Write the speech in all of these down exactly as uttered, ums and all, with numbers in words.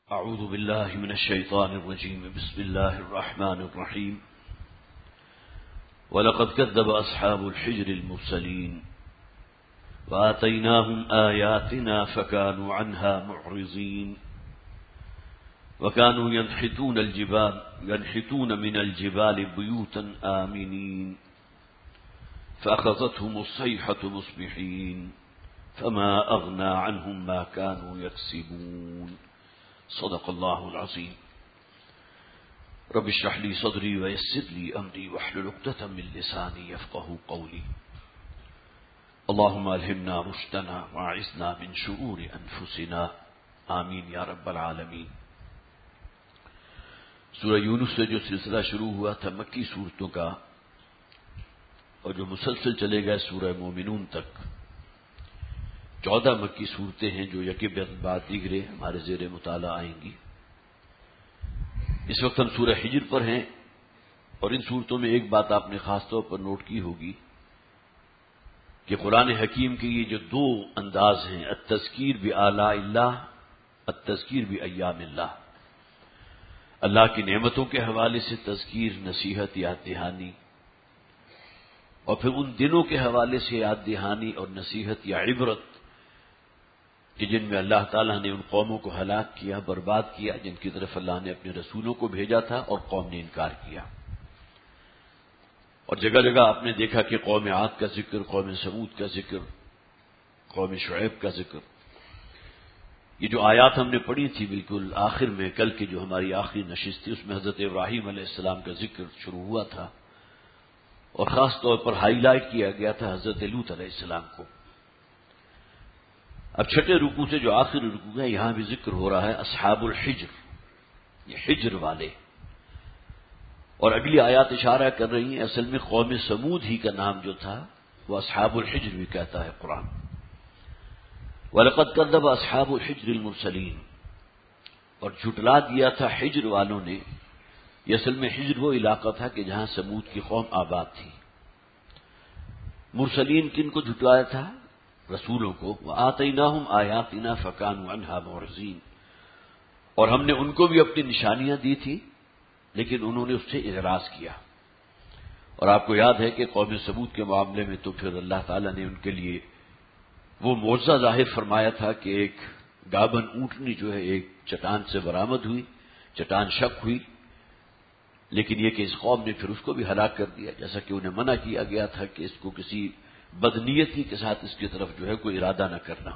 اعوذ باللہ من الشیطان الرجیم بسم اللہ الرحمن الرحیم وَلَقَدْ كَذَّبَ أَصْحَابُ الْحِجْرِ الْمُرْسَلِينَ وَآتَيْنَاهُمْ آيَاتِنَا فَكَانُوا عَنْهَا مُعْرِضِينَ وَكَانُوا يَنْحِتُونَ الْجِبَالَ يَنْحِتُونَ مِنَ الْجِبَالِ بُيُوتًا آمِنِينَ فَأَخَذَتْهُمُ الصَّيْحَةُ مُصْبِحِينَ فَمَا أَغْنَى عَنْهُمْ مَا كَانُوا يَكْسِبُونَ صدق اللہ العظیم رب اشرح لی صدری ویسر لی امری واحلل عقدۃ من لسانی یفقهوا قولی اللهم الہمنا رشدنا واعذنا من شرور انفسنا آمین یا رب العالمین۔ سورہ یونس سے جو سلسلہ شروع ہوا تھا مکی صورتوں کا اور جو مسلسل چلے گئے سورہ مومنون تک، چودہ مکی صورتیں ہیں جو یکے بعد دیگرے ہمارے زیر مطالعہ آئیں گی۔ اس وقت ہم سورہ حجر پر ہیں اور ان صورتوں میں ایک بات آپ نے خاص طور پر نوٹ کی ہوگی کہ قرآن حکیم کے یہ جو دو انداز ہیں، التذکیر بآلاء اللہ، التذکیر بایام اللہ، اللہ کی نعمتوں کے حوالے سے تذکیر، نصیحت، یاد دہانی، اور پھر ان دنوں کے حوالے سے یاد دہانی اور نصیحت یا عبرت کہ جن میں اللہ تعالیٰ نے ان قوموں کو ہلاک کیا، برباد کیا، جن کی طرف اللہ نے اپنے رسولوں کو بھیجا تھا اور قوم نے انکار کیا۔ اور جگہ جگہ آپ نے دیکھا کہ قوم عاد کا ذکر، قوم سمود کا ذکر، قوم شعیب کا ذکر۔ یہ جو آیات ہم نے پڑھی تھی بالکل آخر میں، کل کی جو ہماری آخری نشست تھی، اس میں حضرت ابراہیم علیہ السلام کا ذکر شروع ہوا تھا اور خاص طور پر ہائی لائٹ کیا گیا تھا حضرت لوط علیہ السلام کو۔ اب چھٹے رکوع سے جو آخری رکوع ہے یہاں بھی ذکر ہو رہا ہے اصحاب الحجر، یہ حجر والے، اور اگلی آیات اشارہ کر رہی ہیں اصل میں قوم سمود ہی کا نام جو تھا وہ اصحاب الحجر بھی کہتا ہے قرآن۔ وَلَقَدْ كَذَّبَ أَصْحَابُ الْحِجْرِ الْمُرْسَلِينَ، اور جھٹلا دیا تھا حجر والوں نے۔ یہ اصل میں حجر وہ علاقہ تھا کہ جہاں سمود کی قوم آباد تھی۔ مرسلین کن کو جھٹلایا تھا؟ رسولوں کو۔ وَآتَيْنَاهُمْ آيَاتِنَا فَكَانُوا عَنْهَا مُعْرِضِينَ، اور ہم نے ان کو بھی اپنی نشانیاں دی تھی لیکن انہوں نے اس سے اعراض کیا۔ اور آپ کو یاد ہے کہ قوم سمود کے معاملے میں تو پھر اللہ تعالیٰ نے ان کے لیے وہ معجزہ ظاہر فرمایا تھا کہ ایک گابن اونٹنی جو ہے ایک چٹان سے برآمد ہوئی، چٹان شق ہوئی، لیکن یہ کہ اس قوم نے پھر اس کو بھی ہلاک کر دیا، جیسا کہ انہیں منع کیا گیا تھا کہ اس کو کسی بدنیتی کے ساتھ اس کی طرف جو ہے کوئی ارادہ نہ کرنا۔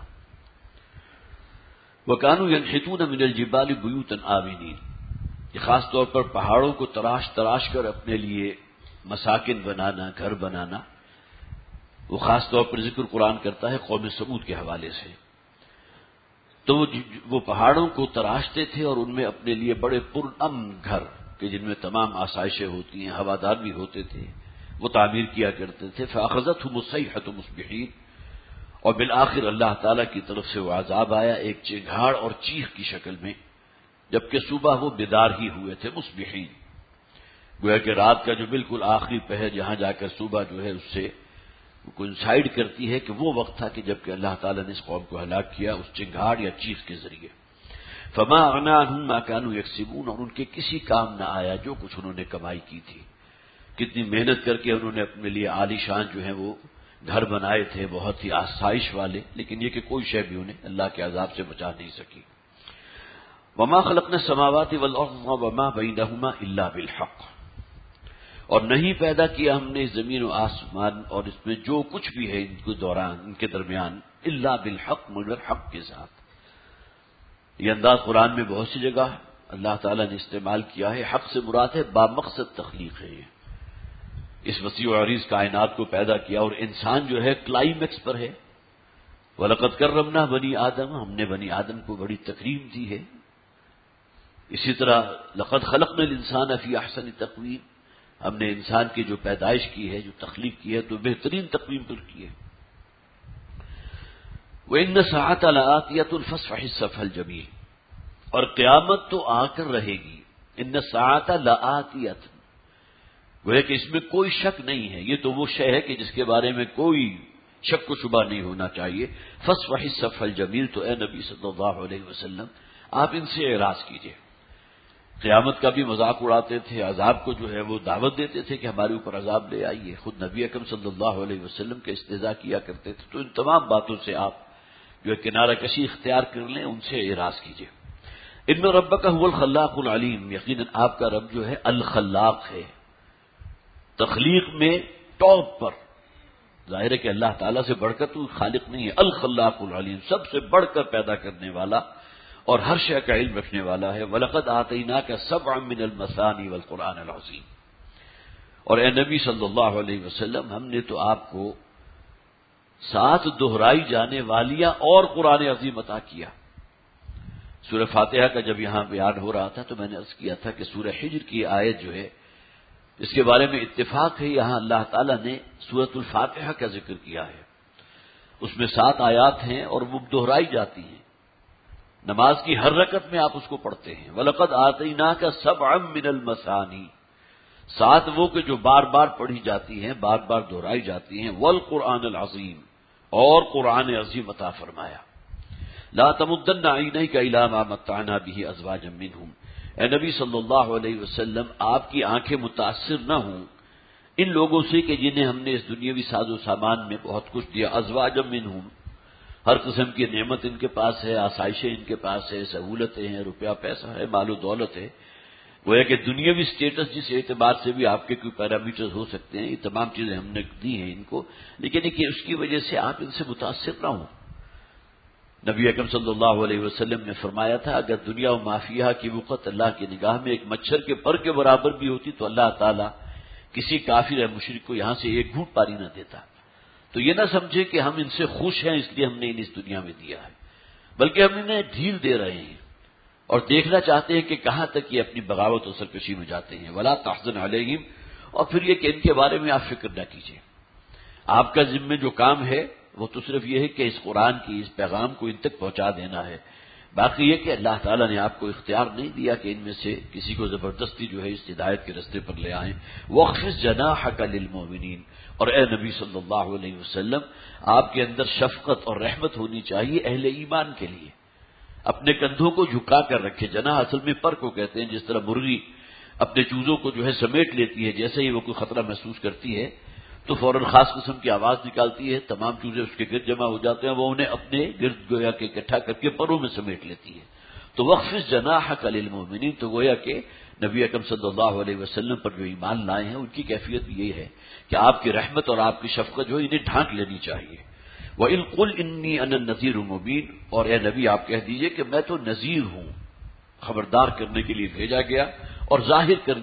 وَكَانُوا يَنْحِتُونَ مِنَ الْجِبَالِ بُيُوتًا آمِنِينَ، یہ خاص طور پر پہاڑوں کو تراش تراش کر اپنے لیے مساکن بنانا، گھر بنانا، وہ خاص طور پر ذکر قرآن کرتا ہے قوم سمود کے حوالے سے۔ تو وہ پہاڑوں کو تراشتے تھے اور ان میں اپنے لیے بڑے پرامن گھر کہ جن میں تمام آسائشیں ہوتی ہیں، ہوادار بھی ہوتے تھے، وہ تعمیر کیا کرتے تھے۔ فَأَخَذَتْهُمُ الصَّيْحَةُ مُصْبِحِينَ، اور بالآخر اللہ تعالیٰ کی طرف سے وہ عذاب آیا ایک چنگھاڑ اور چیخ کی شکل میں، جبکہ صبح وہ بیدار ہی ہوئے تھے۔ مصبحین گویا کہ رات کا جو بالکل آخری پہر جہاں جا کر صبح جو ہے اس سے کوئنسائیڈ کرتی ہے کہ وہ وقت تھا کہ جبکہ اللہ تعالیٰ نے اس قوم کو ہلاک کیا اس چنگھاڑ یا چیخ کے ذریعے۔ فَمَا أَغْنَىٰ عَنْهُم مَّا كَانُوا يَكْسِبُونَ، اور ان کے کسی کام نہ آیا جو کچھ انہوں نے کمائی کی تھی۔ کتنی محنت کر کے انہوں نے اپنے لیے عالی شان جو ہے وہ گھر بنائے تھے، بہت ہی آسائش والے، لیکن یہ کہ کوئی شے بھی انہیں اللہ کے عذاب سے بچا نہیں سکی۔ وَمَا خَلَقْنَا السَّمَاوَاتِ وَالْأَرْضَ وَمَا بَيْنَهُمَا إِلَّا بِالْحَقِّ، اور نہیں پیدا کیا ہم نے زمین و آسمان اور اس میں جو کچھ بھی ہے ان کے دوران، ان کے درمیان، الا بالحق، مگر حق کے ساتھ۔ یہ انداز قرآن میں بہت سی جگہ اللہ تعالیٰ نے استعمال کیا ہے۔ حق سے مراد ہے بامقصد تخلیق ہے۔ یہ اس وسیع و عریض کائنات کو پیدا کیا اور انسان جو ہے کلائمیکس پر ہے۔ وَلَقَدْ كَرَّمْنَا بَنِي آدَمَ، ہم نے بنی آدم کو بڑی تکریم دی ہے۔ اسی طرح لَقَدْ خَلَقْنَا الْإِنسَانَ فِي أَحْسَنِ تَقْوِيمٍ، ہم نے انسان کی جو پیدائش کی ہے، جو تخلیق کی ہے، تو بہترین تقویم پر کی ہے۔ وَإِنَّ السَّاعَةَ لَآتِيَةٌ فَاصْفَحِ الصَّفْحَ الْجَمِيلَ، اور قیامت تو آ کر رہے گی۔ إِنَّ السَّاعَةَ لَآتِيَةٌ، وہ کہ اس میں کوئی شک نہیں ہے، یہ تو وہ شے ہے کہ جس کے بارے میں کوئی شک و شبہ نہیں ہونا چاہیے۔ فَاصْفَحِ الصَّفْحَ الْجَمِيلَ، تو اے نبی صلی اللہ علیہ وسلم آپ ان سے اعراض کیجیے۔ قیامت کا بھی مذاق اڑاتے تھے، عذاب کو جو ہے وہ دعوت دیتے تھے کہ ہمارے اوپر عذاب لے آئیے، خود نبی اکرم صلی اللہ علیہ وسلم کے استہزاء کیا کرتے تھے۔ تو ان تمام باتوں سے آپ جو ہے کنارہ کشی اختیار کر لیں، ان سے اعراض کیجیے۔ ان ربک هو الخلاق العلیم، یقیناً آپ کا رب جو ہے الخلاق ہے، تخلیق میں ٹاپ پر۔ ظاہر ہے کہ اللہ تعالیٰ سے بڑھ کر تو خالق نہیں ہے، الخلاق العلیم، سب سے بڑھ کر پیدا کرنے والا اور ہر شے کا علم رکھنے والا ہے۔ وَلَقَدْ آتَيْنَاكَ سَبْعًا مِّنَ الْمَثَانِي وَالْقُرْآنِ الْعَظِيمِ، اور اے نبی صلی اللہ علیہ وسلم، ہم نے تو آپ کو سات دہرائی جانے والیاں اور قرآن عظیم عطا کیا۔ سورہ فاتحہ کا جب یہاں بیان ہو رہا تھا تو میں نے عرض کیا تھا کہ سورہ حجر کی آیت جو ہے اس کے بارے میں اتفاق ہے، یہاں اللہ تعالیٰ نے سورۃ الفاتحہ کا ذکر کیا ہے، اس میں سات آیات ہیں اور وہ دہرائی جاتی ہیں، نماز کی ہر رکعت میں آپ اس کو پڑھتے ہیں۔ وَلَقَدْ آتَيْنَاكَ سَبْعًا مِّنَ الْمَثَانِي، سات وہ کہ جو بار بار پڑھی جاتی ہیں، بار بار دہرائی جاتی ہیں، وَالْقُرْآنَ الْعَظِيمِ، اور قرآن عظیم عطا فرمایا۔ لا تمدن عینیک الی ما متعنا به ازواجا منهم، اے نبی صلی اللہ علیہ وسلم، آپ کی آنکھیں متاثر نہ ہوں ان لوگوں سے کہ جنہیں ہم نے اس دنیاوی ساز و سامان میں بہت کچھ دیا، ازواجا منهم، ہر قسم کی نعمت ان کے پاس ہے، آسائشیں ان کے پاس ہے، سہولتیں ہیں، روپیہ پیسہ ہے، مال و دولت ہے۔ گویا کہ دنیاوی سٹیٹس جس اعتبار سے بھی آپ کے کوئی پیرامیٹرز ہو سکتے ہیں، یہ تمام چیزیں ہم نے دی ہیں ان کو، لیکن اس کی وجہ سے آپ ان سے متاثر نہ ہوں۔ نبی اکرم صلی اللہ علیہ وسلم نے فرمایا تھا اگر دنیا و مافیہ کی وقت اللہ کی نگاہ میں ایک مچھر کے پر کے برابر بھی ہوتی تو اللہ تعالیٰ کسی کافر یا مشرک کو یہاں سے ایک گھونٹ پانی نہ دیتا۔ تو یہ نہ سمجھے کہ ہم ان سے خوش ہیں اس لیے ہم نے انہیں اس دنیا میں دیا ہے، بلکہ ہم انہیں ڈھیل دے رہے ہیں اور دیکھنا چاہتے ہیں کہ کہاں تک یہ اپنی بغاوت و سرکشی میں جاتے ہیں۔ ولا تحزن علیہم، اور پھر یہ کہ ان کے بارے میں آپ فکر نہ کیجیے، آپ کا ذمہ جو کام ہے وہ تو صرف یہ ہے کہ اس قرآن کی اس پیغام کو ان تک پہنچا دینا ہے۔ باقی یہ کہ اللہ تعالیٰ نے آپ کو اختیار نہیں دیا کہ ان میں سے کسی کو زبردستی جو ہے اس ہدایت کے رستے پر لے آئیں۔ وَاخْفِضْ جَنَاحَكَ لِلْمُؤْمِنِينَ، اور اے نبی صلی اللہ علیہ وسلم، آپ کے اندر شفقت اور رحمت ہونی چاہیے اہل ایمان کے لیے، اپنے کندھوں کو جھکا کر رکھے۔ جناح اصل میں پر کو کہتے ہیں، جس طرح مرغی اپنے چوزوں کو جو ہے سمیٹ لیتی ہے، جیسے ہی وہ کوئی خطرہ محسوس کرتی ہے تو فوراً خاص قسم کی آواز نکالتی ہے، تمام چوزیں اس کے گرد جمع ہو جاتے ہیں، وہ انہیں اپنے گرد گویا کے اکٹھا کر کے پروں میں سمیٹ لیتی ہے۔ تو وَاخْفِضْ جَنَاحَكَ لِلْمُؤْمِنِينَ، تو گویا کہ نبی اکرم صلی اللہ علیہ وسلم پر جو ایمان لائے ہیں ان کی کیفیت یہ ہے کہ آپ کی رحمت اور آپ کی شفقت جو ہے انہیں ڈھانک لینی چاہیے۔ وَإِذْ قُلْ إِنِّي أَنَا النَّذِيرُ الْمُبِينُ، اور اے نبی آپ کہہ دیجئے کہ میں تو نذیر ہوں، خبردار کرنے کے لیے بھیجا گیا اور ظاہر کر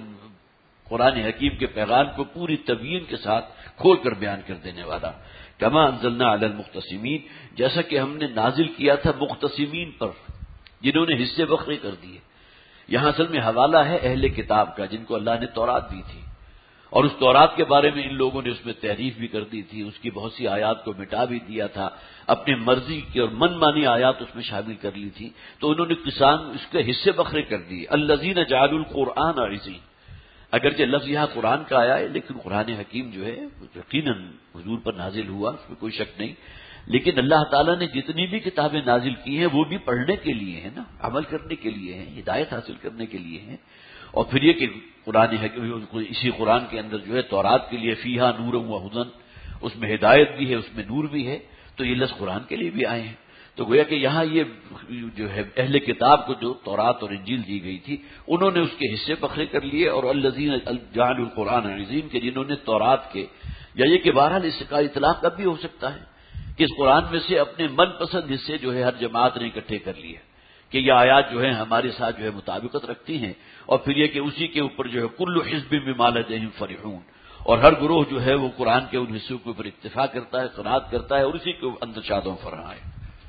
قرآن حکیم کے پیغام کو پوری تبیین کے ساتھ کھول کر بیان کر دینے والا۔ کما انزلنا علی المقتسمین، جیسا کہ ہم نے نازل کیا تھا مقتسمین پر، جنہوں نے حصے بکھرے کر دیے۔ یہاں اصل میں حوالہ ہے اہل کتاب کا، جن کو اللہ نے تورات دی تھی، اور اس تورات کے بارے میں ان لوگوں نے اس میں تحریف بھی کر دی تھی، اس کی بہت سی آیات کو مٹا بھی دیا تھا، اپنی مرضی کی اور من مانی آیات اس میں شامل کر لی تھی، تو انہوں نے کسان اس کے حصے بکھرے کر دیے۔ الذین جعلوا القرآن عضین، اگرچہ لفظ یہاں قرآن کا آیا ہے لیکن قرآن حکیم جو ہے یقیناً حضور پر نازل ہوا، اس میں کوئی شک نہیں، لیکن اللہ تعالیٰ نے جتنی بھی کتابیں نازل کی ہیں وہ بھی پڑھنے کے لیے ہیں نا، عمل کرنے کے لیے ہیں، ہدایت حاصل کرنے کے لیے ہیں۔ اور پھر یہ کہ قرآن حکیم اسی قرآن کے اندر جو ہے تورات کے لیے فیہا نور و ہدن، اس میں ہدایت بھی ہے، اس میں نور بھی ہے، تو یہ لفظ قرآن کے لیے بھی آئے ہیں۔ تو گویا کہ یہاں یہ جو ہے اہل کتاب کو جو تورات اور انجیل دی گئی تھی انہوں نے اس کے حصے بکھرے کر لیے، اور الذین جعلوا القرآن عضین کے جنہوں نے تورات کے، یا یہ کہ بہرحال اس کا اطلاق اب بھی ہو سکتا ہے کہ اس قرآن میں سے اپنے من پسند حصے جو ہے ہر جماعت نے اکٹھے کر لیے کہ یہ آیات جو ہے ہمارے ساتھ جو ہے مطابقت رکھتی ہیں، اور پھر یہ کہ اسی کے اوپر جو ہے کل حزب بما لدیہم فرحون، اور ہر گروہ جو ہے وہ قرآن کے ان حصوں کے اوپر اکتفا کرتا ہے، قناعت کرتا ہے، اور اسی کے اندر شاد و فرح ہے۔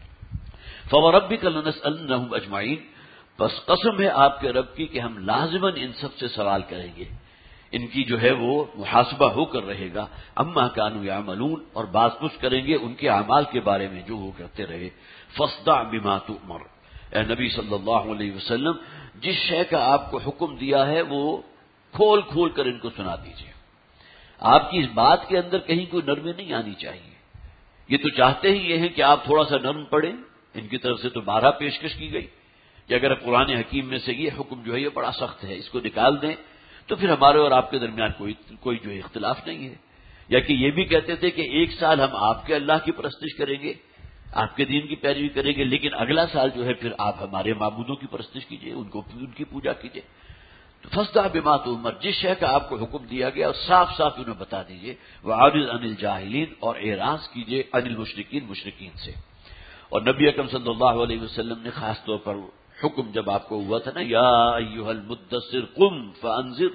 فَوَرَبِّكَ لَنَسْأَلَنَّهُمْ أَجْمَعِينَ، بس قسم ہے آپ کے رب کی کہ ہم لازماً ان سب سے سوال کریں گے، ان کی جو ہے وہ محاسبہ ہو کر رہے گا، اما كانوا يعملون، اور بات پوچھ کریں گے ان کے اعمال کے بارے میں جو وہ کرتے رہے۔ فاصدع بما تؤمر، اے نبی صلی اللہ علیہ وسلم جس شے کا آپ کو حکم دیا ہے وہ کھول کھول کر ان کو سنا دیجیے۔ آپ کی اس بات کے اندر کہیں کوئی نرمی نہیں آنی چاہیے، یہ تو چاہتے ہی یہ ہیں کہ آپ تھوڑا سا نرم پڑیں، ان کی طرف سے تو بارہ پیشکش کی گئی، کہ اگر قرآن حکیم میں سے یہ حکم جو ہے یہ بڑا سخت ہے، اس کو نکال دیں تو پھر ہمارے اور آپ کے درمیان کوئی کوئی جو ہے اختلاف نہیں ہے. یا کہ یہ بھی کہتے تھے کہ ایک سال ہم آپ کے اللہ کی پرستش کریں گے، آپ کے دین کی پیروی کریں گے، لیکن اگلا سال جو ہے پھر آپ ہمارے معبودوں کی پرستش کیجیے، ان کو ان کی پوجا کیجیے. تو فاصدع بما تؤمر، جس شے کا آپ کو حکم دیا گیا اور صاف صاف انہیں بتا دیجیے. وأعرض عن الجاہلین، اور اعراض کیجیے عن المشرکین، مشرکین سے. اور نبی اکرم صلی اللہ علیہ وسلم نے خاص طور پر حکم جب آپ کو ہوا تھا نا، یا ایھا المدثر قم فانذر،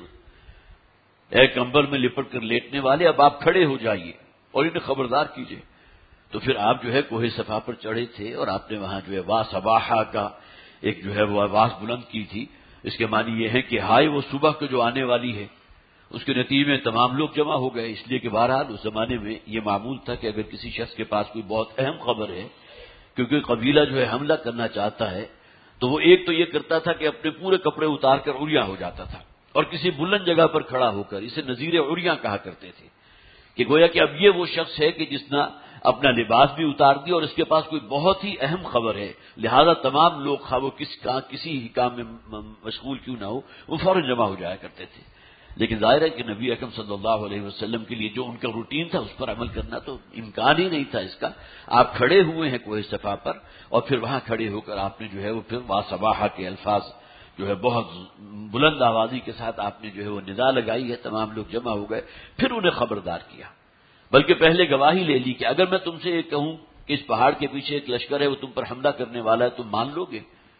اے کمبل میں لپٹ کر لیٹنے والے اب آپ کھڑے ہو جائیے اور انہیں خبردار کیجیے. تو پھر آپ جو ہے کوہ صفا پر چڑھے تھے اور آپ نے وہاں جو ہے وا صباحا کا ایک جو ہے وہ آواز بلند کی تھی. اس کے معنی یہ ہے کہ ہائے وہ صبح کو جو آنے والی ہے. اس کے نتیجے میں تمام لوگ جمع ہو گئے، اس لیے کہ بہرحال اس زمانے میں یہ معمول تھا کہ اگر کسی شخص کے پاس کوئی بہت اہم خبر ہے، کیونکہ قبیلہ جو ہے حملہ کرنا چاہتا ہے، تو وہ ایک تو یہ کرتا تھا کہ اپنے پورے کپڑے اتار کر عریاں ہو جاتا تھا اور کسی بلند جگہ پر کھڑا ہو کر، اسے نذیر عریاں کہا کرتے تھے، کہ گویا کہ اب یہ وہ شخص ہے کہ جس نے اپنا لباس بھی اتار دیا اور اس کے پاس کوئی بہت ہی اہم خبر ہے، لہذا تمام لوگ خواہ وہ کس کا کسی ہی کام میں مشغول کیوں نہ ہو، وہ فوراً جمع ہو جایا کرتے تھے. لیکن ظاہر ہے کہ نبی اکرم صلی اللہ علیہ وسلم کے لیے جو ان کا روٹین تھا اس پر عمل کرنا تو امکان ہی نہیں تھا اس کا. آپ کھڑے ہوئے ہیں کوہ صفا پر اور پھر وہاں کھڑے ہو کر آپ نے جو ہے وہ پھر وا صباحا کے الفاظ جو ہے بہت بلند آوازی کے ساتھ آپ نے جو ہے وہ ندا لگائی ہے. تمام لوگ جمع ہو گئے، پھر انہیں خبردار کیا، بلکہ پہلے گواہی لے لی کہ اگر میں تم سے یہ کہوں کہ اس پہاڑ کے پیچھے ایک لشکر ہے وہ تم پر حملہ کرنے والا ہے، تم مان لو گے؟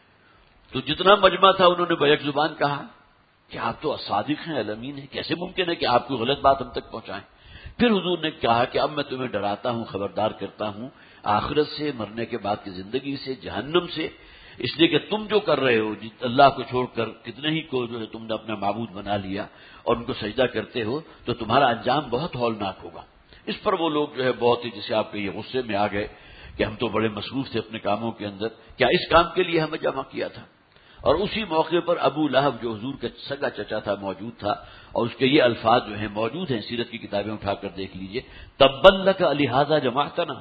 تو جتنا مجمع تھا انہوں نے بیک زبان کہا کہ آپ تو صادق ہیں، الامین ہیں، کیسے ممکن ہے کہ آپ کو غلط بات ہم تک پہنچائیں؟ پھر حضور نے کہا کہ اب میں تمہیں ڈراتا ہوں، خبردار کرتا ہوں آخرت سے، مرنے کے بعد کی زندگی سے، جہنم سے، اس لیے کہ تم جو کر رہے ہو اللہ کو چھوڑ کر کتنے ہی کو جو ہے تم نے اپنا معبود بنا لیا اور ان کو سجدہ کرتے ہو، تو تمہارا انجام بہت ہولناک ہوگا. اس پر وہ لوگ جو ہے بہت ہی جسے آپ کے یہ غصے میں آ گئے کہ ہم تو بڑے مصروف تھے اپنے کاموں کے اندر، کیا اس کام کے لیے ہمیں جمع کیا تھا؟ اور اسی موقع پر ابو لہب جو حضور کا سگا چچا تھا موجود تھا، اور اس کے یہ الفاظ جو ہیں موجود ہیں، سیرت کی کتابیں اٹھا کر دیکھ لیجئے. تبا لک لہذا جمعتنا،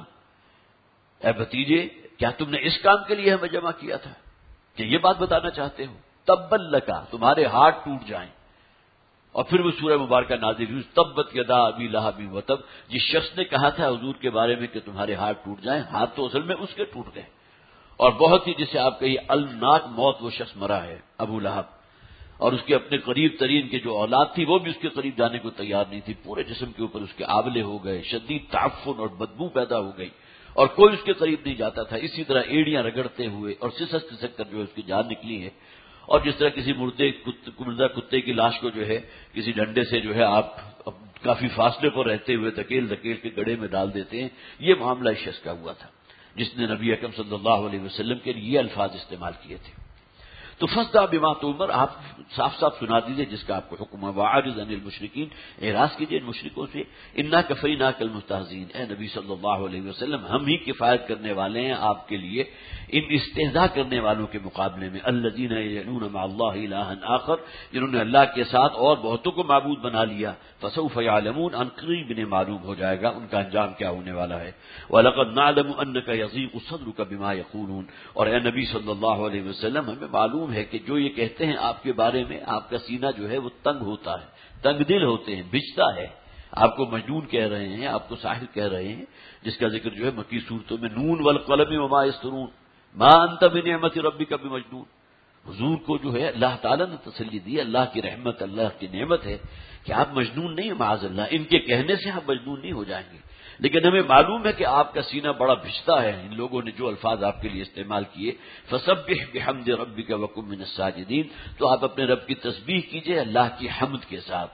اے بھتیجے کیا تم نے اس کام کے لیے ہمیں جمع کیا تھا؟ کہ یہ بات بتانا چاہتے ہو؟ تبا لک، تمہارے ہاتھ ٹوٹ جائیں. اور پھر وہ سورہ مبارکہ نازل ہوئی، تبت یدا ابی لہب وتب. جس شخص نے کہا تھا حضور کے بارے میں کہ تمہارے ہاتھ ٹوٹ جائیں، ہاتھ تو اصل میں اس کے ٹوٹ گئے. اور بہت ہی جسے آپ کہیے الناک موت وہ شخص مرا ہے ابو لہب، اور اس کے اپنے قریب ترین کے جو اولاد تھی وہ بھی اس کے قریب جانے کو تیار نہیں تھی. پورے جسم کے اوپر اس کے آبلے ہو گئے، شدید تعفن اور بدبو پیدا ہو گئی اور کوئی اس کے قریب نہیں جاتا تھا. اسی طرح ایڑیاں رگڑتے ہوئے اور سسک سسک کر جو ہے اس کی جان نکلی ہے. اور جس طرح کسی مردے مردہ کتے کی لاش کو جو ہے کسی ڈنڈے سے جو ہے آپ کافی فاصلے پر رہتے ہوئے دھکیل دھکیل کے گڑھے میں ڈال دیتے ہیں، یہ معاملہ اس شخص کا ہوا تھا جس نے نبی اکرم صلی اللہ علیہ وسلم کے لیے یہ الفاظ استعمال کیے تھے. تو فاصدع بما تؤمر، آپ صاف صاف سنا دیجیے جس کا آپ کو حکم ہے. واعرض عن المشرکین، اعراض کیجیے ان مشرکوں سے. انا کفیناک المستہزئین، اے نبی صلی اللہ علیہ وسلم ہم ہی کفایت کرنے والے ہیں آپ کے لیے ان استہزاء کرنے والوں کے مقابلے میں. الذین یدعون مع اللہ الہا آخر، جنہوں نے اللہ کے ساتھ اور بہتوں کو معبود بنا لیا. فسوف یعلمون، ان قریب انہیں معلوم ہو جائے گا ان کا انجام کیا ہونے والا ہے. وَلَقَدْ نَعْلَمُ أَنَّكَ يَضِيقُ صَدْرُكَ بِمَا يَقُولُونَ، اور اے نبی صلی اللہ علیہ وسلم ہمیں معلوم ہے کہ جو یہ کہتے ہیں آپ کے بارے میں آپ کا سینہ جو ہے وہ تنگ ہوتا ہے، تنگ دل ہوتے ہیں، بھجتا ہے. آپ کو مجنون کہہ رہے ہیں، آپ کو ساحر کہہ رہے ہیں، جس کا ذکر جو ہے مکی صورتوں میں نون والقلم وما یسطرون ما انت بنعمت ربک بمجنون. حضور کو جو ہے اللہ تعالیٰ نے تسلی دی، اللہ کی رحمت، اللہ کی نعمت ہے کہ آپ مجنون نہیں ہیں معاذ اللہ. ان کے کہنے سے آپ مجنون نہیں ہو جائیں گے، لیکن ہمیں معلوم ہے کہ آپ کا سینہ بڑا بھجتا ہے. ان لوگوں نے جو الفاظ آپ کے لیے استعمال کیے، فسبح بحمد ربک وکن من الساجدین، تو آپ اپنے رب کی تسبیح کیجئے اللہ کی حمد کے ساتھ،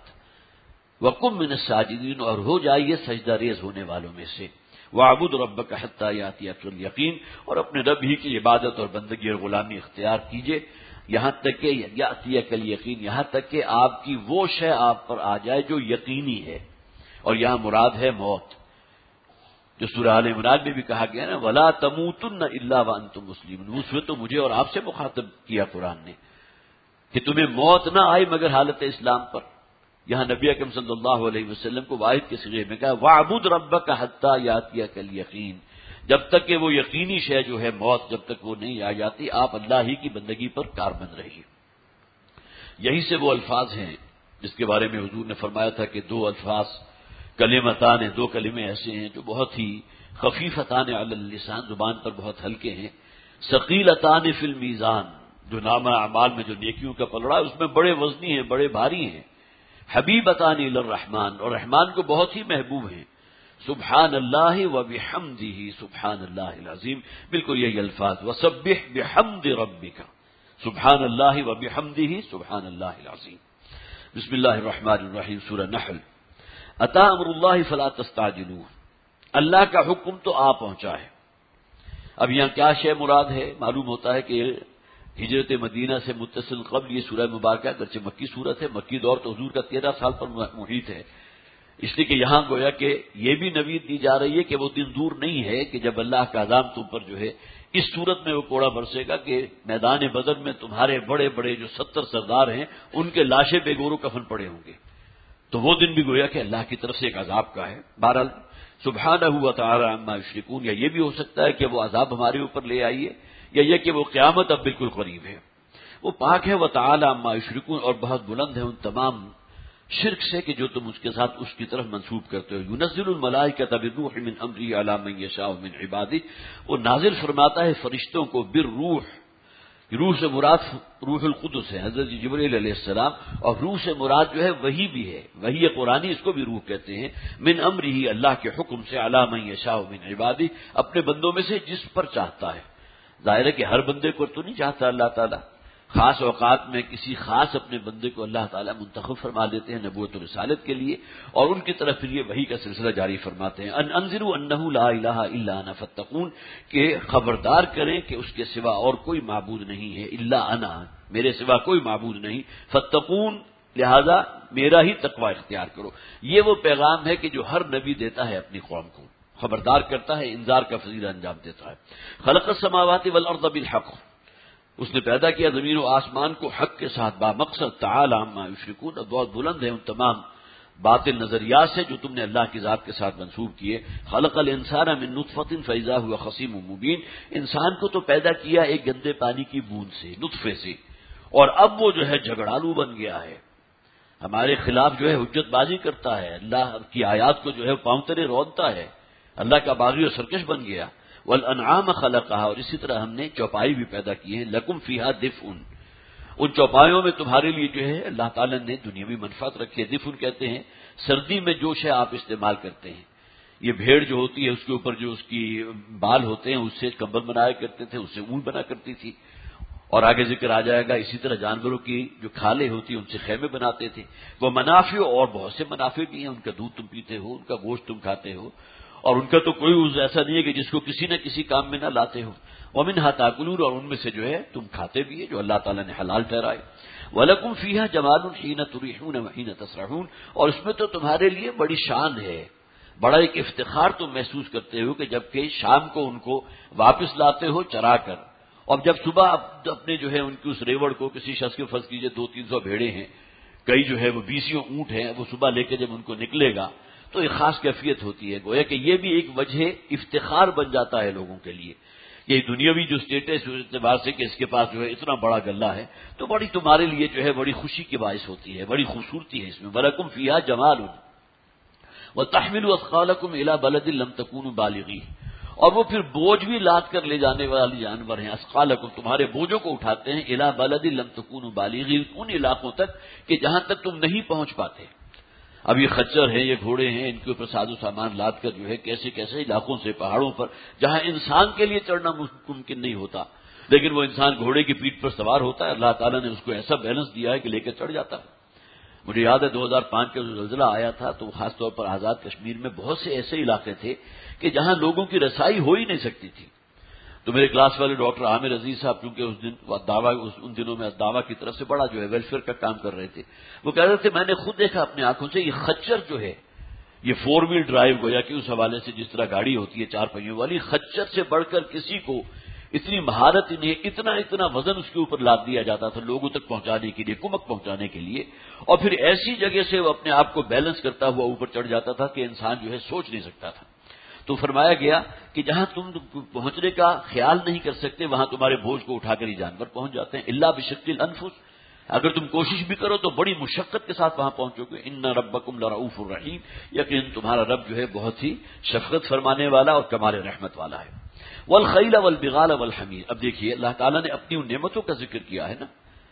وکن من الساجدین، اور ہو جائیے سجدہ ریز ہونے والوں میں سے. وَاعْبُدْ رَبَّكَ حَتَّى يَأْتِيَكَ الْيَقِينُ، اور اپنے رب ہی کی عبادت اور بندگی اور غلامی اختیار کیجئے یہاں تک کہ یأتیک الیقین، یہاں تک کہ آپ کی وہ شے آپ پر آ جائے جو یقینی ہے. اور یہاں مراد ہے موت، جو سورہ آل عمران میں بھی کہا گیا نا وَلَا تَمُوتُنَّ إِلَّا وَأَنْتُمْ مُسْلِمُونَ. اس میں تو مجھے اور آپ سے مخاطب کیا قرآن نے کہ تمہیں موت نہ آئے مگر حالت اسلام پر. یہاں نبی اکرم صلی اللہ علیہ وسلم کو واحد کے صیغے میں کہا وَاعْبُدْ رَبَّكَ حَتَّى يَأْتِيَكَ الْيَقِينُ، جب تک کہ وہ یقینی شے جو ہے موت جب تک وہ نہیں آ جاتی آپ اللہ ہی کی بندگی پر کاربند رہیے۔ یہی سے وہ الفاظ ہیں جس کے بارے میں حضور نے فرمایا تھا کہ دو الفاظ کلمتان ہیں، دو کلمے ایسے ہیں جو بہت ہی خفیفتان علی اللسان، زبان پر بہت ہلکے ہیں، ثقیلتان فی المیزان، جو نامہ اعمال میں جو نیکیوں کا پلڑا ہے اس میں بڑے وزنی ہیں، بڑے بھاری ہیں، حبیبتان الی الرحمن، اور رحمان کو بہت ہی محبوب ہیں، سبحان اللہ و بحمدہ سبحان اللہ العظیم، بالکل یہی الفاظ، وسبح بحمد ربک سبحان اللہ و بحمدہ سبحان اللہ العظیم۔ بسم اللہ الرحمن الرحیم، سورہ نحل۔ اتی امر اللہ فلا تستعجلوہ، اللہ کا حکم تو آ پہنچا ہے۔ اب یہاں کیا شے مراد ہے؟ معلوم ہوتا ہے کہ ہجرت مدینہ سے متصل قبل یہ سورہ مبارکہ اگرچہ مکی سورت ہے، مکی دور تو حضور کا تیرہ سال پر محیط ہے، اس لیے کہ یہاں گویا کہ یہ بھی نوید دی جا رہی ہے کہ وہ دن دور نہیں ہے کہ جب اللہ کا عذاب تم پر جو ہے اس صورت میں وہ کوڑا برسے گا کہ میدان بدر میں تمہارے بڑے بڑے جو ستر سردار ہیں ان کے لاشیں بے گور و کفن پڑے ہوں گے، تو وہ دن بھی گویا کہ اللہ کی طرف سے ایک عذاب کا ہے۔ بہرحال سبحانہ و تعالی عما یشرکون، یا یہ بھی ہو سکتا ہے کہ وہ عذاب ہمارے اوپر لے آئیے، یا یہ کہ وہ قیامت اب بالکل قریب ہے۔ وہ پاک ہے و تعالی عما یشرکون، اور بہت بلند ہے ان تمام شرک سے کہ جو تم اس کے ساتھ اس کی طرف منسوب کرتے ہو۔ ينزل الملائکۃ بالروح من امرہ علی من یشاء من عبادہ، وہ نازل فرماتا ہے فرشتوں کو بالروح، روح سے مراد روح القدس ہے حضرت جبرائیل علیہ السلام، اور روح سے مراد جو ہے وہی بھی ہے، وہی قرآنی اس کو بھی روح کہتے ہیں، من امرہ اللہ کے حکم سے، علی من یشاء من عبادہ اپنے بندوں میں سے جس پر چاہتا ہے۔ ظاہر ہے کہ ہر بندے کو تو نہیں چاہتا اللہ تعالیٰ، خاص اوقات میں کسی خاص اپنے بندے کو اللہ تعالیٰ منتخب فرما دیتے ہیں نبوت و رسالت کے لیے، اور ان کی طرف پھر یہ وحی کا سلسلہ جاری فرماتے ہیں۔ ان انذروا انہ لا الہ الا انا فاتقون، کہ خبردار کریں کہ اس کے سوا اور کوئی معبود نہیں ہے، الا انا، میرے سوا کوئی معبود نہیں، فاتقون، لہذا میرا ہی تقوی اختیار کرو۔ یہ وہ پیغام ہے کہ جو ہر نبی دیتا ہے اپنی قوم کو، خبردار کرتا ہے، انذار کا فضیلہ انجام دیتا ہے۔ خلق السماوات والارض بالحق، اس نے پیدا کیا زمین و آسمان کو حق کے ساتھ، با مقصد، تعالی عما یشرکون، اور بہت بلند ہے ان تمام باطل نظریات سے جو تم نے اللہ کی ذات کے ساتھ منسوب کیے۔ خلق الانسان من نطفۃ فاذا هو خصیم مبین، انسان کو تو پیدا کیا ایک گندے پانی کی بوند سے، نطفے سے، اور اب وہ جو ہے جھگڑالو بن گیا ہے، ہمارے خلاف جو ہے حجت بازی کرتا ہے، اللہ کی آیات کو جو ہے پاؤں تلے رونتا ہے، اللہ کا باغی و سرکش بن گیا۔ والانعام خلقها، اور اسی طرح ہم نے چوپائی بھی پیدا کی ہے، لکم فیہا دفء، ان چوپایوں میں تمہارے لیے جو ہے اللہ تعالیٰ نے دنیاوی منفعت رکھی ہے۔ دفء کہتے ہیں سردی میں جو شے آپ استعمال کرتے ہیں، یہ بھیڑ جو ہوتی ہے اس کے اوپر جو اس کی بال ہوتے ہیں اس سے کمبل بنایا کرتے تھے، اس سے اون بنا کرتی تھی، اور آگے ذکر آ جائے گا اسی طرح جانوروں کی جو کھالیں ہوتی ہیں ان سے خیمے بناتے تھے۔ وہ منافع، اور بہت سے منافع بھی ہیں، ان کا دودھ تم پیتے ہو، ان کا گوشت تم کھاتے ہو، اور ان کا تو کوئی عضو ایسا نہیں ہے کہ جس کو کسی نہ کسی کام میں نہ لاتے ہو۔ وَمِنْهَا تَأْكُلُونَ، اور ان میں سے جو ہے تم کھاتے بھی ہے جو اللہ تعالیٰ نے حلال ٹھہرائے۔ وَلَكُمْ فِيهَا جَمَالٌ حِينَ تُرِيحُونَ وَحِينَ تَسْرَحُونَ، اور اس میں تو تمہارے لیے بڑی شان ہے، بڑا ایک افتخار تم محسوس کرتے ہو کہ جب کہ شام کو ان کو واپس لاتے ہو چرا کر، اور جب صبح اپنے جو ہے ان کی اس ریوڑ کو، کسی شخص کے فرض کیجئے دو تین سو بھیڑے ہیں، کئی جو ہے وہ بیسیوں اونٹ ہیں، وہ صبح لے کے جب ان کو نکلے گا تو ایک خاص کیفیت ہوتی ہے، گویا کہ یہ بھی ایک وجہ افتخار بن جاتا ہے لوگوں کے لیے، یہ دنیاوی جو اسٹیٹس اس اعتبار سے کہ اس کے پاس جو ہے اتنا بڑا غلہ ہے، تو بڑی تمہارے لیے جو ہے بڑی خوشی کی باعث ہوتی ہے، بڑی خوبصورتی ہے اس میں۔ وَلَكُمْ فِيهَا جَمَالٌ وَتَحْمِلُ أَثْقَالَكُمْ إِلَى بَلَدٍ لَمْ تَكُونُوا بَالِغِيهِ، اور وہ پھر بوجھ بھی لاد کر لے جانے والے جانور ہیں، اثقالکم، تمہارے بوجھوں کو اٹھاتے ہیں، الی بلد لم تکونوا بالغین، ان علاقوں تک کہ جہاں تک تم نہیں پہنچ پاتے۔ اب یہ خچر ہیں، یہ گھوڑے ہیں، ان کے اوپر ساز و سامان لاد کر جو ہے کیسے کیسے علاقوں سے، پہاڑوں پر جہاں انسان کے لیے چڑھنا ممکن نہیں ہوتا، لیکن وہ انسان گھوڑے کی پیٹھ پر سوار ہوتا ہے، اللہ تعالیٰ نے اس کو ایسا بیلنس دیا ہے کہ لے کے چڑھ جاتا ہے۔ مجھے یاد ہے دو ہزار پانچ کا جو زلزلہ آیا تھا تو خاص طور پر آزاد کشمیر میں بہت سے ایسے علاقے تھے کہ جہاں لوگوں کی رسائی ہو ہی نہیں سکتی تھی، تو میرے کلاس والے ڈاکٹر عامر عزیز صاحب چونکہ اس دن دعویٰ ان دنوں میں دعویٰ کی طرف سے بڑا جو ہے ویلفیئر کا کام کر رہے تھے، وہ کہہ رہے تھے میں نے خود دیکھا اپنی آنکھوں سے، یہ خچر جو ہے، یہ فور ویل ڈرائیو گویا کہ اس حوالے سے جس طرح گاڑی ہوتی ہے چار پہیوں والی، خچر سے بڑھ کر کسی کو اتنی مہارت انہیں، اتنا اتنا وزن اس کے اوپر لاد دیا جاتا تھا لوگوں تک پہنچانے کے لیے، کمک پہنچانے کے لیے، اور پھر ایسی جگہ سے وہ اپنے آپ کو بیلنس کرتا ہوا اوپر چڑھ جاتا تھا کہ انسان جو ہے سوچ نہیں سکتا تھا۔ تو فرمایا گیا کہ جہاں تم پہنچنے کا خیال نہیں کر سکتے وہاں تمہارے بوجھ کو اٹھا کر ہی جانور پہنچ جاتے ہیں. الا بشق الانفس، اگر تم کوشش بھی کرو تو بڑی مشقت کے ساتھ وہاں پہنچو گے. ان ربکم لرؤوف الرحیم، یقین تمہارا رب جو ہے بہت ہی شفقت فرمانے والا اور کمال رحمت والا ہے. والخیل والبغال والحمیر، اب دیکھیے اللہ تعالیٰ نے اپنی ان نعمتوں کا ذکر کیا ہے نا،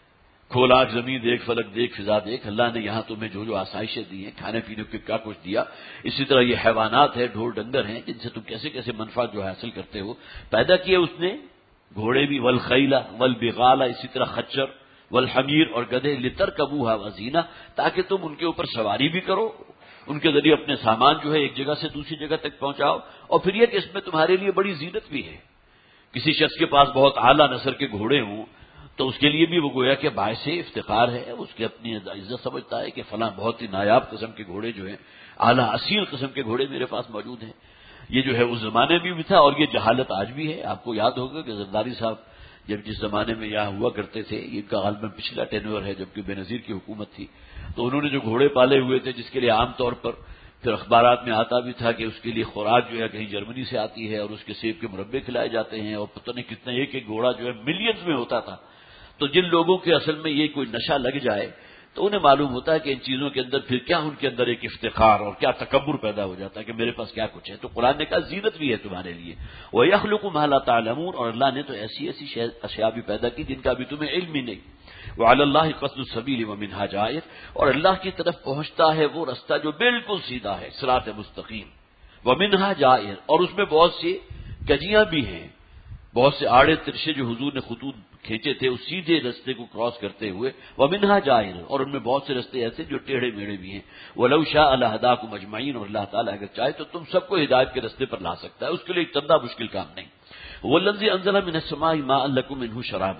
کھولاک زمین دیکھ، فلک دیکھ، فضا دیکھ. اللہ نے یہاں تمہیں جو جو آسائشیں دی ہیں، کھانے پینے کے کیا کچھ دیا. اسی طرح یہ حیوانات ہیں، ڈھور ڈنگر ہیں جن سے تم کیسے کیسے منفعت جو حاصل کرتے ہو. پیدا کیے اس نے گھوڑے بھی، والخیل والبغال، اسی طرح خچر، والحمیر اور گدھے، لترکبوها وزینہ، تاکہ تم ان کے اوپر سواری بھی کرو، ان کے ذریعے اپنے سامان جو ہے ایک جگہ سے دوسری جگہ تک پہنچاؤ. اور پھر یہ کہ اس میں تمہارے لیے بڑی زینت بھی ہے. کسی شخص کے پاس بہت اعلیٰ نسل کے گھوڑے ہوں تو اس کے لیے بھی وہ گویا کہ باعث افتخار ہے، اس کی اپنی عزت سمجھتا ہے کہ فلاں بہت ہی نایاب قسم کے گھوڑے جو ہیں، اعلیٰ اصیل قسم کے گھوڑے میرے پاس موجود ہیں. یہ جو ہے اس زمانے میں بھی تھا اور یہ جہالت آج بھی ہے. آپ کو یاد ہوگا کہ زرداری صاحب جب جس زمانے میں یہاں ہوا کرتے تھے، ان کا غالباً پچھلا ٹینور ہے جبکہ بے نظیر کی حکومت تھی، تو انہوں نے جو گھوڑے پالے ہوئے تھے جس کے لیے عام طور پر پھر اخبارات میں آتا بھی تھا کہ اس کے لیے خوراک جو ہے کہیں جرمنی سے آتی ہے اور اس کے سیب کے مربے کھلائے جاتے ہیں اور پتہ نہیں کتنا ایک ایک گھوڑا جو ہے ملینز میں ہوتا تھا. تو جن لوگوں کے اصل میں یہ کوئی نشہ لگ جائے تو انہیں معلوم ہوتا ہے کہ ان چیزوں کے اندر پھر کیا ان کے اندر ایک افتخار اور کیا تکبر پیدا ہو جاتا ہے کہ میرے پاس کیا کچھ ہے. تو قرآن نے کہا زینت بھی ہے تمہارے لیے. وَيَخْلُقُ مَا لَا تَعْلَمُونَ، اور اللہ نے تو ایسی ایسی اشیاء بھی پیدا کی جن کا بھی تمہیں علم ہی نہیں. وَعَلَى اللَّهِ قَصْدُ السَّبِيلِ وَمِنْهَا جَائِرٌ، اور اللہ کی طرف پہنچتا ہے وہ رستہ جو بالکل سیدھا ہے، صراط مستقیم. وَمِنْهَا جَائِرٌ، اور اس میں بہت سی کجیاں بھی ہیں، بہت سے آڑے ترشے جو حضور نے خطوط کھینچے تھے اس سیدھے رستے کو کراس کرتے ہوئے. وَمِنْهَا جَائِرٌ، اور ان میں بہت سے رستے ایسے جو ٹیڑھے میڑے بھی ہیں. وَلَوْ شَاءَ لَهَدَاكُمْ أَجْمَعِينَ، اور اللہ تعالیٰ اگر چاہے تو تم سب کو ہدایت کے رستے پر لا سکتا ہے، اس کے لیے ایک چندہ مشکل کام نہیں. وَالَّذِي أَنزَلَ مِنَ السَّمَاءِ مَاءً لَكُم مِّنْهُ شَرَابٌ،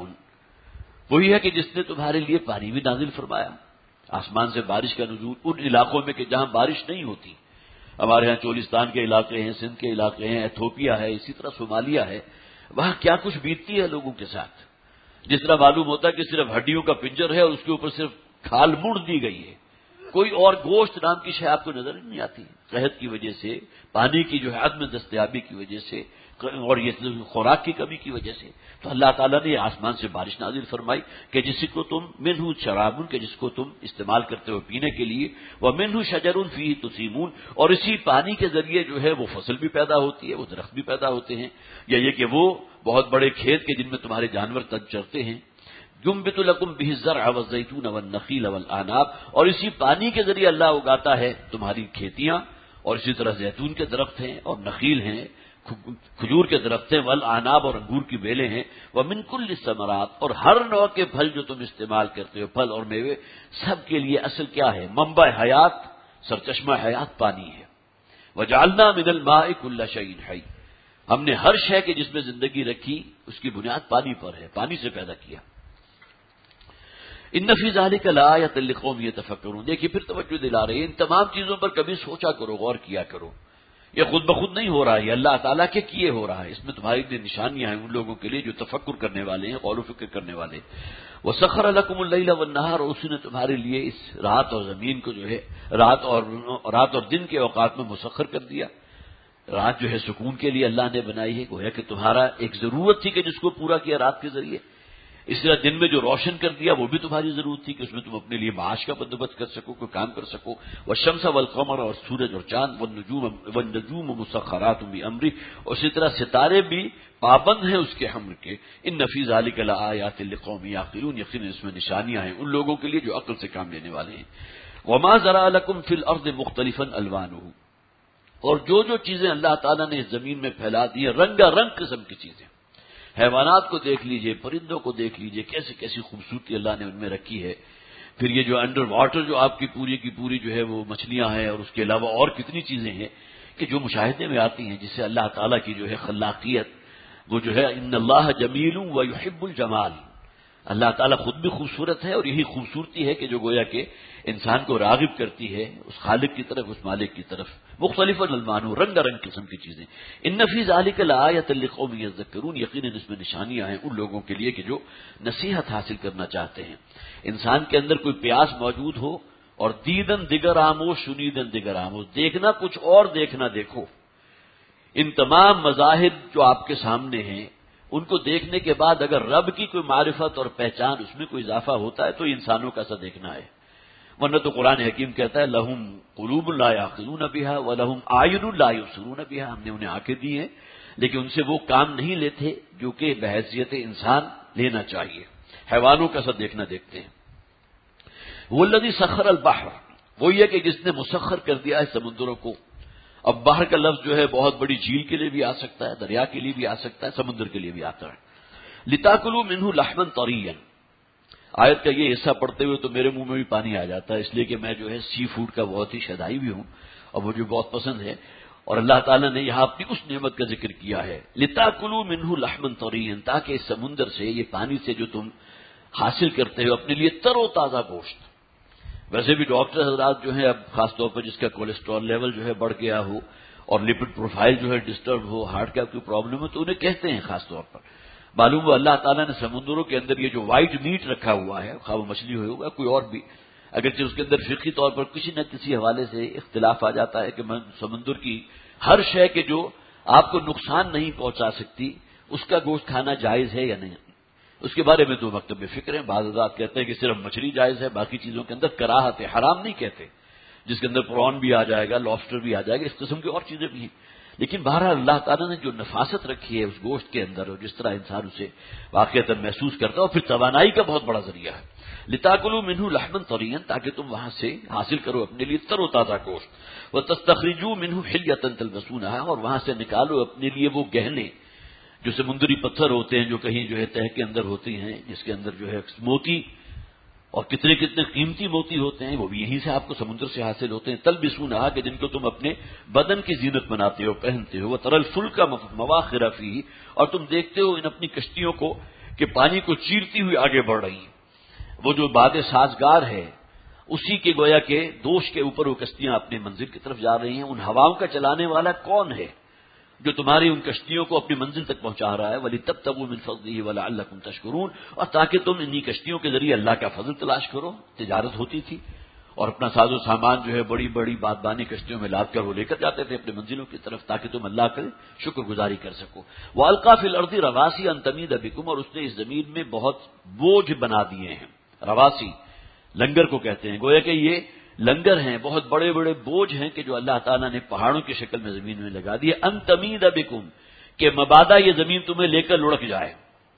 وہی ہے کہ جس نے تمہارے لیے پانی بھی نازل فرمایا. آسمان سے بارش کا نزول ان علاقوں میں کہ جہاں بارش نہیں ہوتی. ہمارے ہاں چولستان کے علاقے ہیں، سندھ کے علاقے ہیں، ایتھوپیا ہے، اسی طرح صومالیہ ہے، وہاں کیا کچھ بیتتی ہے لوگوں کے ساتھ. جس طرح معلوم ہوتا ہے کہ صرف ہڈیوں کا پنجر ہے اور اس کے اوپر صرف کھال مڑ دی گئی ہے، کوئی اور گوشت نام کی شے آپ کو نظر نہیں آتی. قحط کی وجہ سے، پانی کی جو ہے عدم دستیابی کی وجہ سے اور یہ خوراک کی کمی کی وجہ سے، تو اللہ تعالیٰ نے آسمان سے بارش نازل فرمائی کہ جس کو تم منہ شرابن، کہ جس کو تم استعمال کرتے ہو پینے کے لیے. ومنہ شجر فیہ تسیمون، اور اسی پانی کے ذریعے جو ہے وہ فصل بھی پیدا ہوتی ہے، وہ درخت بھی پیدا ہوتے ہیں. یا یہ کہ وہ بہت بڑے کھیت کے جن میں تمہارے جانور تک چرتے ہیں. ينبت لكم به الزرع والزيتون والنخيل والأعناب، اور اسی پانی کے ذریعے اللہ اگاتا ہے تمہاری کھیتیاں، اور اسی طرح زیتون کے درخت ہیں اور نخیل ہیں، کھجور کے درخت ہیں، والعناب اور انگور کی بیلیں ہیں. ومن كل الثمرات، اور ہر نوع کے پھل جو تم استعمال کرتے ہو، پھل اور میوے، سب کے لیے اصل کیا ہے؟ منبع حیات، سرچشمہ حیات پانی ہے. وجعلنا من الماء كل شيء حي، ہم نے ہر شے کے جس میں زندگی رکھی اس کی بنیاد پانی پر ہے، پانی سے پیدا کیا. ان فی ذلک لآیۃ لقوم یتفکرون، دیکھیے پھر توجہ دلا رہے ہیں ان تمام چیزوں پر کبھی سوچا کرو، غور کیا کرو. یہ خود بخود نہیں ہو رہا ہے، یہ اللہ تعالیٰ کے کیے ہو رہا ہے. اس میں تمہاری لیے نشانیاں ہیں ان لوگوں کے لیے جو تفکر کرنے والے ہیں، غور و فکر کرنے والے. وسخر لکم اللیل والنہار، اور اس نے تمہارے لیے اس رات اور زمین کو جو ہے رات اور رات اور دن کے اوقات میں مسخر کر دیا. رات جو ہے سکون کے لیے اللہ نے بنائی ہے، گویا کہ تمہارا ایک ضرورت تھی کہ جس کو پورا کیا رات کے ذریعے. اس طرح دن میں جو روشن کر دیا وہ بھی تمہاری ضرورت تھی کہ اس میں تم اپنے لیے معاش کا بندوبست کر سکو، کوئی کام کر سکو. والشمس والقمر، اور سورج اور چاند، والنجوم والنجوم مسخرات بامرہ، اور اسی طرح ستارے بھی پابند ہیں اس کے امر کے. ان فی ذلک لآیات لقوم یعقلون، یقیناً اس میں نشانیاں ہیں ان لوگوں کے لیے جو عقل سے کام لینے والے ہیں. وما ذرأ لکم فی الارض مختلفا الوانہ، اور جو جو چیزیں اللہ تعالیٰ نے زمین میں پھیلا دی ہیں رنگا رنگ قسم کی چیزیں. حیوانات کو دیکھ لیجئے، پرندوں کو دیکھ لیجئے، کیسی کیسی خوبصورتی اللہ نے ان میں رکھی ہے. پھر یہ جو انڈر واٹر جو آپ کی پوری کی پوری جو ہے وہ مچھلیاں ہیں، اور اس کے علاوہ اور کتنی چیزیں ہیں کہ جو مشاہدے میں آتی ہیں، جس سے اللہ تعالیٰ کی جو ہے خلاقیت وہ جو ہے ان اللہ جمیل و یحب الجمال، اللہ تعالیٰ خود بھی خوبصورت ہے اور یہی خوبصورتی ہے کہ جو گویا کہ انسان کو راغب کرتی ہے اس خالق کی طرف، اس مالک کی طرف. مختلف الوان، رنگ رنگ قسم کی چیزیں. ان فی ذلک لآیۃ لقوم یذکرون، یقیناً اس میں نشانیاں ہیں ان لوگوں کے لیے کہ جو نصیحت حاصل کرنا چاہتے ہیں. انسان کے اندر کوئی پیاس موجود ہو اور دیدن دیگر آموز شنیدن دیگر آموز، دیکھنا کچھ اور دیکھنا دیکھو، ان تمام مذاہب جو آپ کے سامنے ہیں ان کو دیکھنے کے بعد اگر رب کی کوئی معرفت اور پہچان اس میں کوئی اضافہ ہوتا ہے تو انسانوں کا ایسا دیکھنا ہے، ورنہ تو قرآن حکیم کہتا ہے لہم قلوب لا یعقلون بها ولہم اعین لا یبصرون بها، ہم نے انہیں آنکھیں دی ہیں لیکن ان سے وہ کام نہیں لیتے جو کہ بحیثیت انسان لینا چاہیے، حیوانوں کا ایسا دیکھنا دیکھتے ہیں۔ والذی سخر البحر، وہی ہے کہ جس نے مسخر کر دیا ہے سمندروں کو۔ اب بحر کا لفظ جو ہے بہت بڑی جھیل کے لیے بھی آ سکتا ہے، دریا کے لیے بھی آ سکتا ہے، سمندر کے لیے بھی آتا ہے۔ لتاکلوا منہ لحما طریا، آیت کا یہ حصہ پڑھتے ہوئے تو میرے منہ میں بھی پانی آ جاتا ہے، اس لیے کہ میں جو ہے سی فوڈ کا بہت ہی شیدائی بھی ہوں اور مجھے بہت پسند ہے، اور اللہ تعالیٰ نے یہاں اپنی اس نعمت کا ذکر کیا ہے لتاکلوا منہ لحما طریا، تاکہ اس سمندر سے، یہ پانی سے جو تم حاصل کرتے ہو اپنے لیے تر و تازہ گوشت۔ ویسے بھی ڈاکٹر حضرات جو ہیں اب خاص طور پر جس کا کولیسٹرول لیول جو ہے بڑھ گیا ہو اور لپڈ پروفائل جو ہے ڈسٹرب ہو، ہارٹ کا کوئی پرابلم ہو، تو انہیں کہتے ہیں خاص طور پر معلوم ہو اللہ تعالیٰ نے سمندروں کے اندر یہ جو وائٹ میٹ رکھا ہوا ہے، خواہ وہ مچھلی ہوگا کوئی اور بھی، اگرچہ اس کے اندر فقہی طور پر کسی نہ کسی حوالے سے اختلاف آ جاتا ہے کہ سمندر کی ہر شے کے جو آپ کو نقصان نہیں پہنچا سکتی اس کا گوشت کھانا جائز ہے یا نہیں، اس کے بارے میں دو مکتب فکر ہیں۔ بعض حضرات کہتے ہیں کہ صرف مچھلی جائز ہے، باقی چیزوں کے اندر کراہت ہے، حرام نہیں کہتے، جس کے اندر پرون بھی آ جائے گا، لابسٹر بھی آ جائے گا، اس قسم کی اور چیزیں بھی ہیں، لیکن بہرحال اللہ تعالیٰ نے جو نفاست رکھی ہے اس گوشت کے اندر اور جس طرح انسان اسے واقعتاً محسوس کرتا ہے، اور پھر توانائی کا بہت بڑا ذریعہ ہے۔ لتاکلوا منہ لحما طریا، تاکہ تم وہاں سے حاصل کرو اپنے لیے تر و تازہ گوشت، وتستخرجوا منہ حلیۃ تلبسونها، اور وہاں سے نکالو اپنے لیے وہ گہنے جو سمندری پتھر ہوتے ہیں، جو کہیں جو ہے تہ کے اندر ہوتی ہیں، جس کے اندر جو ہے موتی، اور کتنے کتنے قیمتی موتی ہوتے ہیں، وہ بھی یہیں سے آپ کو سمندر سے حاصل ہوتے ہیں۔ تلبسونها، کہ جن کو تم اپنے بدن کی زینت بناتے ہو، پہنتے ہو۔ وترى الفلک مواخر فیہ، اور تم دیکھتے ہو ان اپنی کشتیوں کو کہ پانی کو چیرتی ہوئی آگے بڑھ رہی ہیں، وہ جو باد سازگار ہے اسی کے گویا کے دوش کے اوپر وہ کشتیاں اپنی منزل کی طرف جا رہی ہیں۔ ان ہواؤں کا چلانے والا کون ہے جو تمہاری ان کشتیوں کو اپنی منزل تک پہنچا رہا ہے؟ وَلِتَبْتَغُوا مِنْ فَضْلِهِ وَلَعَلَّكُمْ تَشْكُرُونَ، اور تاکہ تم انہی کشتیوں کے ذریعے اللہ کا فضل تلاش کرو۔ تجارت ہوتی تھی اور اپنا ساز و سامان جو ہے بڑی بڑی بادبانی کشتیوں میں لاد کر وہ لے کر جاتے تھے اپنے منزلوں کی طرف، تاکہ تم اللہ کا شکر گزاری کر سکو۔ وَأَلْقَىٰ فِي الْأَرْضِ رَوَاسِيَ أَن تَمِيدَ بِكُمْ، اور اس نے اس زمین میں بہت بوجھ بنا دیے ہیں۔ رواسی لنگر کو کہتے ہیں، گویا کہ یہ لنگر ہیں، بہت بڑے بڑے بوجھ ہیں کہ جو اللہ تعالیٰ نے پہاڑوں کی شکل میں زمین میں لگا دیے۔ ان تمید بکم، کہ مبادا یہ زمین تمہیں لے کر لڑک جائے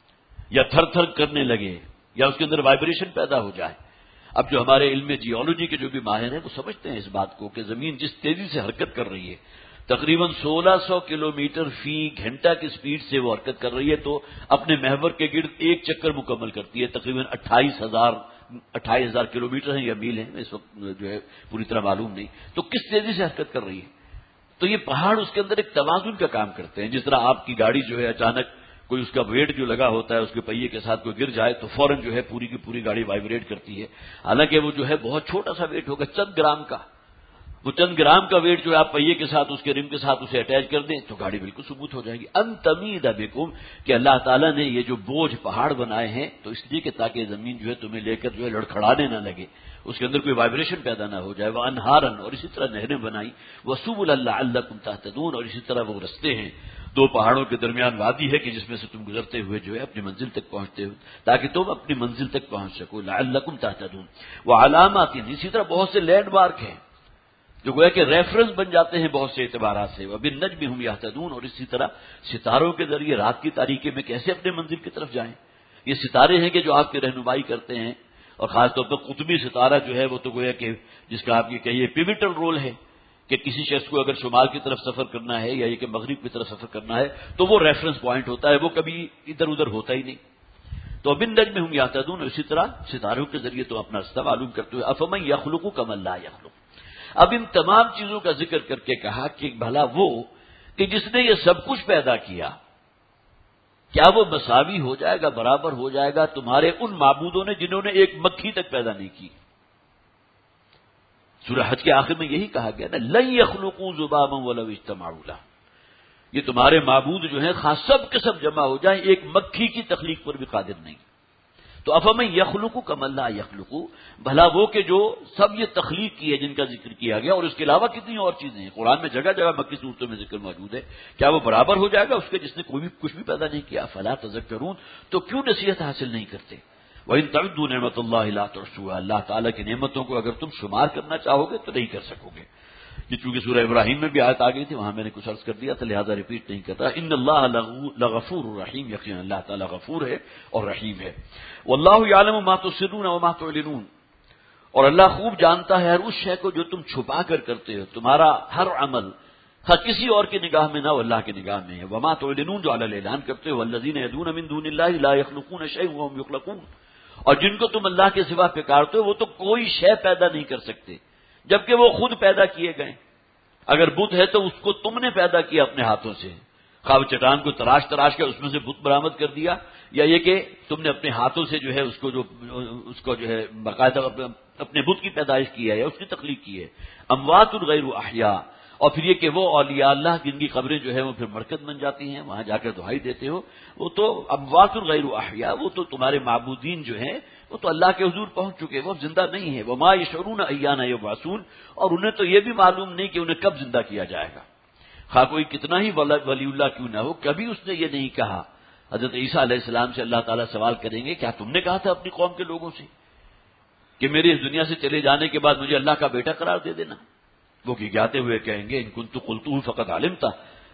یا تھر تھر کرنے لگے یا اس کے اندر وائبریشن پیدا ہو جائے۔ اب جو ہمارے علم جیولوجی کے جو بھی ماہر ہیں وہ سمجھتے ہیں اس بات کو کہ زمین جس تیزی سے حرکت کر رہی ہے، تقریباً سولہ سو کلو میٹر فی گھنٹہ کی سپیڈ سے وہ حرکت کر رہی ہے، تو اپنے محور کے گرد ایک چکر مکمل کرتی ہے، تقریباً اٹھائیس ہزار اٹھائیس ہزار کلو میٹر ہیں یا میل ہیں، اس وقت جو ہے پوری طرح معلوم نہیں، تو کس تیزی سے حرکت کر رہی ہے۔ تو یہ پہاڑ اس کے اندر ایک توازن کا کام کرتے ہیں، جس طرح آپ کی گاڑی جو ہے اچانک کوئی اس کا ویٹ جو لگا ہوتا ہے اس کے پہیے کے ساتھ کوئی گر جائے تو فوراً جو ہے پوری کی پوری گاڑی وائبریٹ کرتی ہے، حالانکہ وہ جو ہے بہت چھوٹا سا ویٹ ہوگا، چند گرام کا، وہ چند گرام کا ویٹ جو ہے آپ پہیے کے ساتھ اس کے رم کے ساتھ اسے اٹیچ کر دیں تو گاڑی بالکل ثبوت ہو جائے گی۔ ان تمید بکم، کہ اللہ تعالیٰ نے یہ جو بوجھ پہاڑ بنائے ہیں تو اس لیے کہ تاکہ زمین جو ہے تمہیں لے کر جو ہے لڑکھڑانے نہ لگے، اس کے اندر کوئی وائبریشن پیدا نہ ہو جائے۔ وانہارن، اور اسی طرح نہریں بنائی، وسبلا لعلکم تہتدون، اور اسی طرح وہ رستے ہیں، دو پہاڑوں کے درمیان وادی ہے کہ جس میں سے تم گزرتے ہوئے جو ہے اپنی منزل تک پہنچتے ہو، تاکہ تم اپنی منزل تک پہنچ سکو۔ لعلکم تہتدون، وعلامات، اسی طرح بہت سے لینڈ مارک ہیں جو گویا کہ ریفرنس بن جاتے ہیں بہت سے اعتبارات سے۔ وبالنجم هم يهتدون، اور اسی طرح ستاروں کے ذریعے رات کی تاریکی میں کیسے اپنے منزل کی طرف جائیں۔ یہ ستارے ہیں کہ جو آپ کی رہنمائی کرتے ہیں، اور خاص طور پر قطبی ستارہ جو ہے وہ تو گویا کہ جس کا آپ یہ کہیے پیوٹل رول ہے کہ کسی شخص کو اگر شمال کی طرف سفر کرنا ہے یا یہ کہ مغرب کی طرف سفر کرنا ہے تو وہ ریفرنس پوائنٹ ہوتا ہے، وہ کبھی ادھر ادھر ہوتا ہی نہیں۔ تو بالنجم هم يهتدون، اسی طرح ستاروں کے ذریعے تو اپنا راستہ معلوم کرتے ہوئے۔ افمن يخلق كمن لا يخلق، اب ان تمام چیزوں کا ذکر کر کے کہا کہ بھلا وہ کہ جس نے یہ سب کچھ پیدا کیا، کیا وہ مساوی ہو جائے گا، برابر ہو جائے گا تمہارے ان معبودوں نے جنہوں نے ایک مکھی تک پیدا نہیں کی؟ سورہ حج کے آخر میں یہی کہا گیا نا، لن يخلقوا ذبابا ولو اجتمعوا له، یہ تمہارے معبود جو ہیں خاص سب کے سب جمع ہو جائیں ایک مکھی کی تخلیق پر بھی قادر نہیں۔ تو افمن یخلق کمن لا یخلق، بھلا وہ کہ جو سب یہ تخلیق کی ہے جن کا ذکر کیا گیا، اور اس کے علاوہ کتنی اور چیزیں ہیں قرآن میں جگہ جگہ مکی صورتوں میں ذکر موجود ہے، کیا وہ برابر ہو جائے گا اس کے جس نے کوئی بھی کچھ بھی پیدا نہیں کیا؟ فلا تذکرون، تو کیوں نصیحت حاصل نہیں کرتے؟ وَإِن تَعُدُّوا نِعْمَتَ اللَّهِ لَا تُحْصُوهَا، اللہ تعالیٰ کی نعمتوں کو اگر تم شمار کرنا چاہو گے تو نہیں کر سکو گے۔ یہ چونکہ سورہ ابراہیم میں بھی آیت آ گئی تھی، وہاں میں نے کچھ عرض کر دیا تھا لہذا ریپیٹ نہیں کرتا۔ ان اللہ لغفور رحیم، یقینا اللہ تعالیٰ غفور ہے اور رحیم ہے۔ واللہ یعلم ما تسرون وما تعلنون، اور اللہ خوب جانتا ہے ہر اس شے کو جو تم چھپا کر کرتے ہو، تمہارا ہر عمل ہر کسی اور کی نگاہ میں نہ ہو، اللہ کی نگاہ میں ہے۔ وما تعلنون، جو اعلان اعلان کرتے ہو، والذین یدعون من دون اللہ لا یخلقون شیئا وهم یخلقون، اور جن کو تم اللہ کے سوا پکارتے ہو وہ تو کوئی شے پیدا نہیں کر سکتے جبکہ وہ خود پیدا کیے گئے۔ اگر بت ہے تو اس کو تم نے پیدا کیا اپنے ہاتھوں سے، خواب چٹان کو تراش تراش کے اس میں سے بت برآمد کر دیا، یا یہ کہ تم نے اپنے ہاتھوں سے جو ہے اس کو جو اس کو جو ہے باقاعدہ اپنے بت کی پیدائش کی ہے یا اس کی تخلیق کی ہے۔ اموات غیر احیاء، اور پھر یہ کہ وہ اولیاء اللہ جن کی قبریں جو ہے وہ پھر مرکز بن جاتی ہیں، وہاں جا کر دعائی دیتے ہو، وہ تو اموات غیر احیاء، وہ تو تمہارے معبودین جو ہیں وہ تو اللہ کے حضور پہنچ چکے، وہ زندہ نہیں ہے۔ وما یشعرون ایان یبعثون، اور انہیں تو یہ بھی معلوم نہیں کہ انہیں کب زندہ کیا جائے گا۔ خواہ کوئی کتنا ہی ولی اللہ کیوں نہ ہو، کبھی اس نے یہ نہیں کہا۔ حضرت عیسیٰ علیہ السلام سے اللہ تعالیٰ سوال کریں گے، کیا تم نے کہا تھا اپنی قوم کے لوگوں سے کہ میرے اس دنیا سے چلے جانے کے بعد مجھے اللہ کا بیٹا قرار دے دینا؟ وہ کہ جاتے ہوئے کہیں گے ان کنت قلتہ فقد علمتا،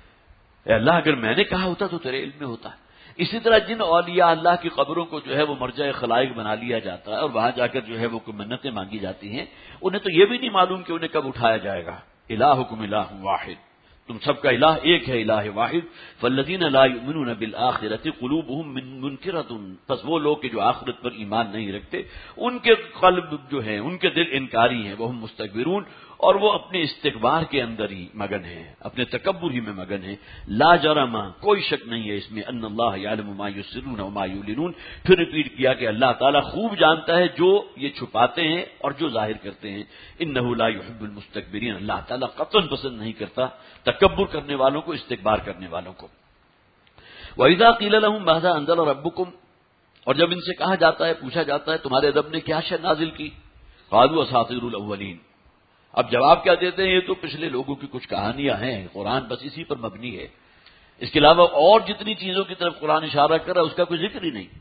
اے اللہ اگر میں نے کہا ہوتا تو تیرے علم میں ہوتا۔ اسی طرح جن اولیاء اللہ کی قبروں کو جو ہے وہ مرجع خلائق بنا لیا جاتا ہے اور وہاں جا کر جو ہے وہ منتیں مانگی جاتی ہیں، انہیں تو یہ بھی نہیں معلوم کہ انہیں کب اٹھایا جائے گا۔ الہکم الہ واحد، تم سب کا الہ ایک ہے، الہ واحد۔ فالذین لا یؤمنون بالآخرۃ قلوبهم منکرۃ، پس وہ لوگ کہ جو آخرت پر ایمان نہیں رکھتے ان کے قلب جو ہیں، ان کے دل انکاری ہیں، وہ مستکبرون، اور وہ اپنے استکبار کے اندر ہی مگن ہیں، اپنے تکبر ہی میں مگن ہیں۔ لا جرم، کوئی شک نہیں ہے اس میں، ان اللہ یعلم ما یسرون وما یعلنون، پھر ریپیٹ کیا کہ اللہ تعالیٰ خوب جانتا ہے جو یہ چھپاتے ہیں اور جو ظاہر کرتے ہیں۔ انہ لا یحب المستکبرین، اللہ تعالیٰ قطعاً پسند نہیں کرتا تکبر کرنے والوں کو، استکبار کرنے والوں کو۔ وَإِذَا قِيلَ لَهُم مَاذَا أَنزَلَ رَبُّكُمْ، اور جب ان سے کہا جاتا ہے، پوچھا جاتا ہے تمہارے رب نے کیا شے نازل کی؟ قالوا اساطیر الاولین، اب جواب کیا دیتے ہیں؟ یہ تو پچھلے لوگوں کی کچھ کہانیاں ہیں، قرآن بس اسی پر مبنی ہے، اس کے علاوہ اور جتنی چیزوں کی طرف قرآن اشارہ کر رہا ہے اس کا کوئی ذکر ہی نہیں۔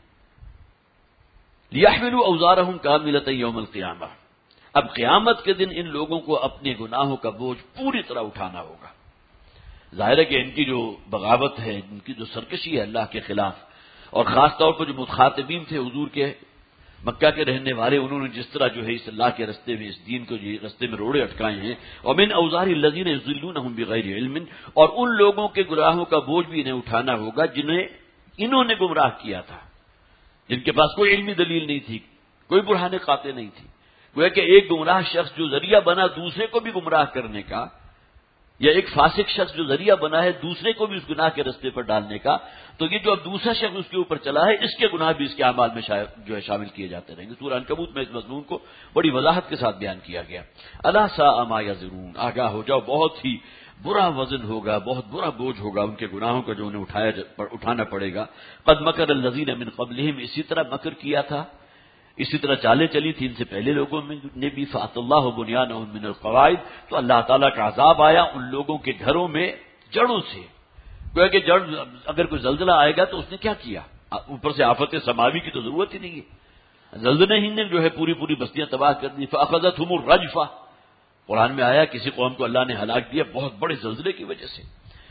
لِيَحْمِلُوا أَوْزَارَهُمْ كَامِلَةً يَوْمَ الْقِيَامَةِ، اب قیامت کے دن ان لوگوں کو اپنے گناہوں کا بوجھ پوری طرح اٹھانا ہوگا۔ ظاہر ہے کہ ان کی جو بغاوت ہے، ان کی جو سرکشی ہے اللہ کے خلاف، اور خاص طور پر جو مخاطبین تھے حضور کے، مکہ کے رہنے والے، انہوں نے جس طرح جو ہے اس اللہ کے رستے میں، اس دین کو جو رستے میں روڑے اٹکائے ہیں، وَمِنْ أَوْزَارِ الَّذِينَ يُضِلُّونَهُمْ بِغَيْرِ عِلْمٍ، اور ان لوگوں کے گناہوں کا بوجھ بھی انہیں اٹھانا ہوگا جنہیں انہوں نے گمراہ کیا تھا، جن کے پاس کوئی علمی دلیل نہیں تھی، کوئی برہان قاطع نہیں تھی۔ گویا کہ ایک گمراہ شخص جو ذریعہ بنا دوسرے کو بھی گمراہ کرنے کا، یا ایک فاسق شخص جو ذریعہ بنا ہے دوسرے کو بھی اس گناہ کے رستے پر ڈالنے کا، تو یہ جو اب دوسرا شخص اس کے اوپر چلا ہے، اس کے گناہ بھی اس کے اعمال میں جو ہے شامل کیے جاتے رہیں گے۔ سورہ عنکبوت میں اس مضمون کو بڑی وضاحت کے ساتھ بیان کیا گیا۔ الا ساء ما یزرون، آگاہ ہو جاؤ، بہت ہی برا وزن ہوگا، بہت برا بوجھ ہوگا ان کے گناہوں کا جو انہیں اٹھایا اٹھانا پڑے گا۔ قد مکر الذین من قبلہم، اسی طرح مکر کیا تھا، اسی طرح چالیں چلی تھی ان سے پہلے لوگوں میں نے بھی۔ فَأَتَى اللَّهُ بُنْيَانَهُم مِّنَ الْقَوَاعِدِ، تو اللہ تعالیٰ کا عذاب آیا ان لوگوں کے گھروں میں جڑوں سے۔ گویا کہ جڑ، اگر کوئی زلزلہ آئے گا تو اس نے کیا کیا؟ اوپر سے آفت سماوی کی تو ضرورت ہی نہیں ہے، زلزلے ہی نے جو ہے پوری پوری بستیاں تباہ کر دی۔ فَأَخَذَتْهُمُ الرَّجْفَةُ، قرآن میں آیا کسی قوم کو اللہ نے ہلاک دیا بہت بڑے زلزلے کی وجہ سے۔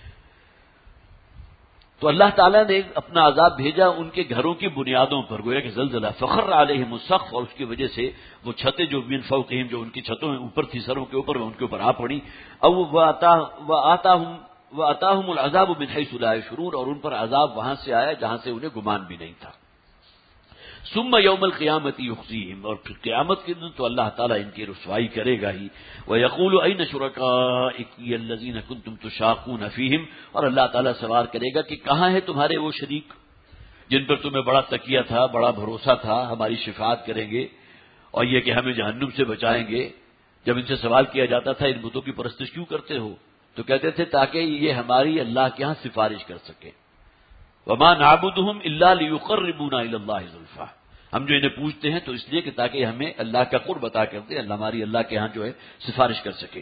تو اللہ تعالیٰ نے اپنا عذاب بھیجا ان کے گھروں کی بنیادوں پر، گویا کہ زلزلہ۔ فخر علیہم السقف، اور اس کی وجہ سے وہ چھتیں جو من فوقہم، جو ان کی چھتوں اوپر تھی، سروں کے اوپر، ان کے اوپر آ پڑی۔ او وآتاہم وآتاہم العذاب من حیث لا یشعرون، اور ان پر عذاب وہاں سے آیا جہاں سے انہیں گمان بھی نہیں تھا۔ ثم یوم القیامت یخزیہم، اور پھر قیامت کے دن تو اللہ تعالیٰ ان کی رسوائی کرے گا ہی۔ ویقول این شرکائکی الذین کنتم تشاقون فیہم، اور اللہ تعالیٰ سوال کرے گا کہ کہاں ہے تمہارے وہ شریک جن پر تمہیں بڑا تکیہ تھا، بڑا بھروسہ تھا، ہماری شفاعت کریں گے اور یہ کہ ہمیں جہنم سے بچائیں گے۔ جب ان سے سوال کیا جاتا تھا ان بتوں کی پرستش کیوں کرتے ہو، تو کہتے تھے تاکہ یہ ہماری اللہ کے ہاں سفارش کر سکے۔ وما نعبدهم الا ليقربونا الى الله زلفى، ہم جو انہیں پوچھتے ہیں تو اس لیے کہ تاکہ ہمیں اللہ کا قرب عطا کر دے، اللہ ہماری اللہ کے ہاں جو ہے سفارش کر سکے۔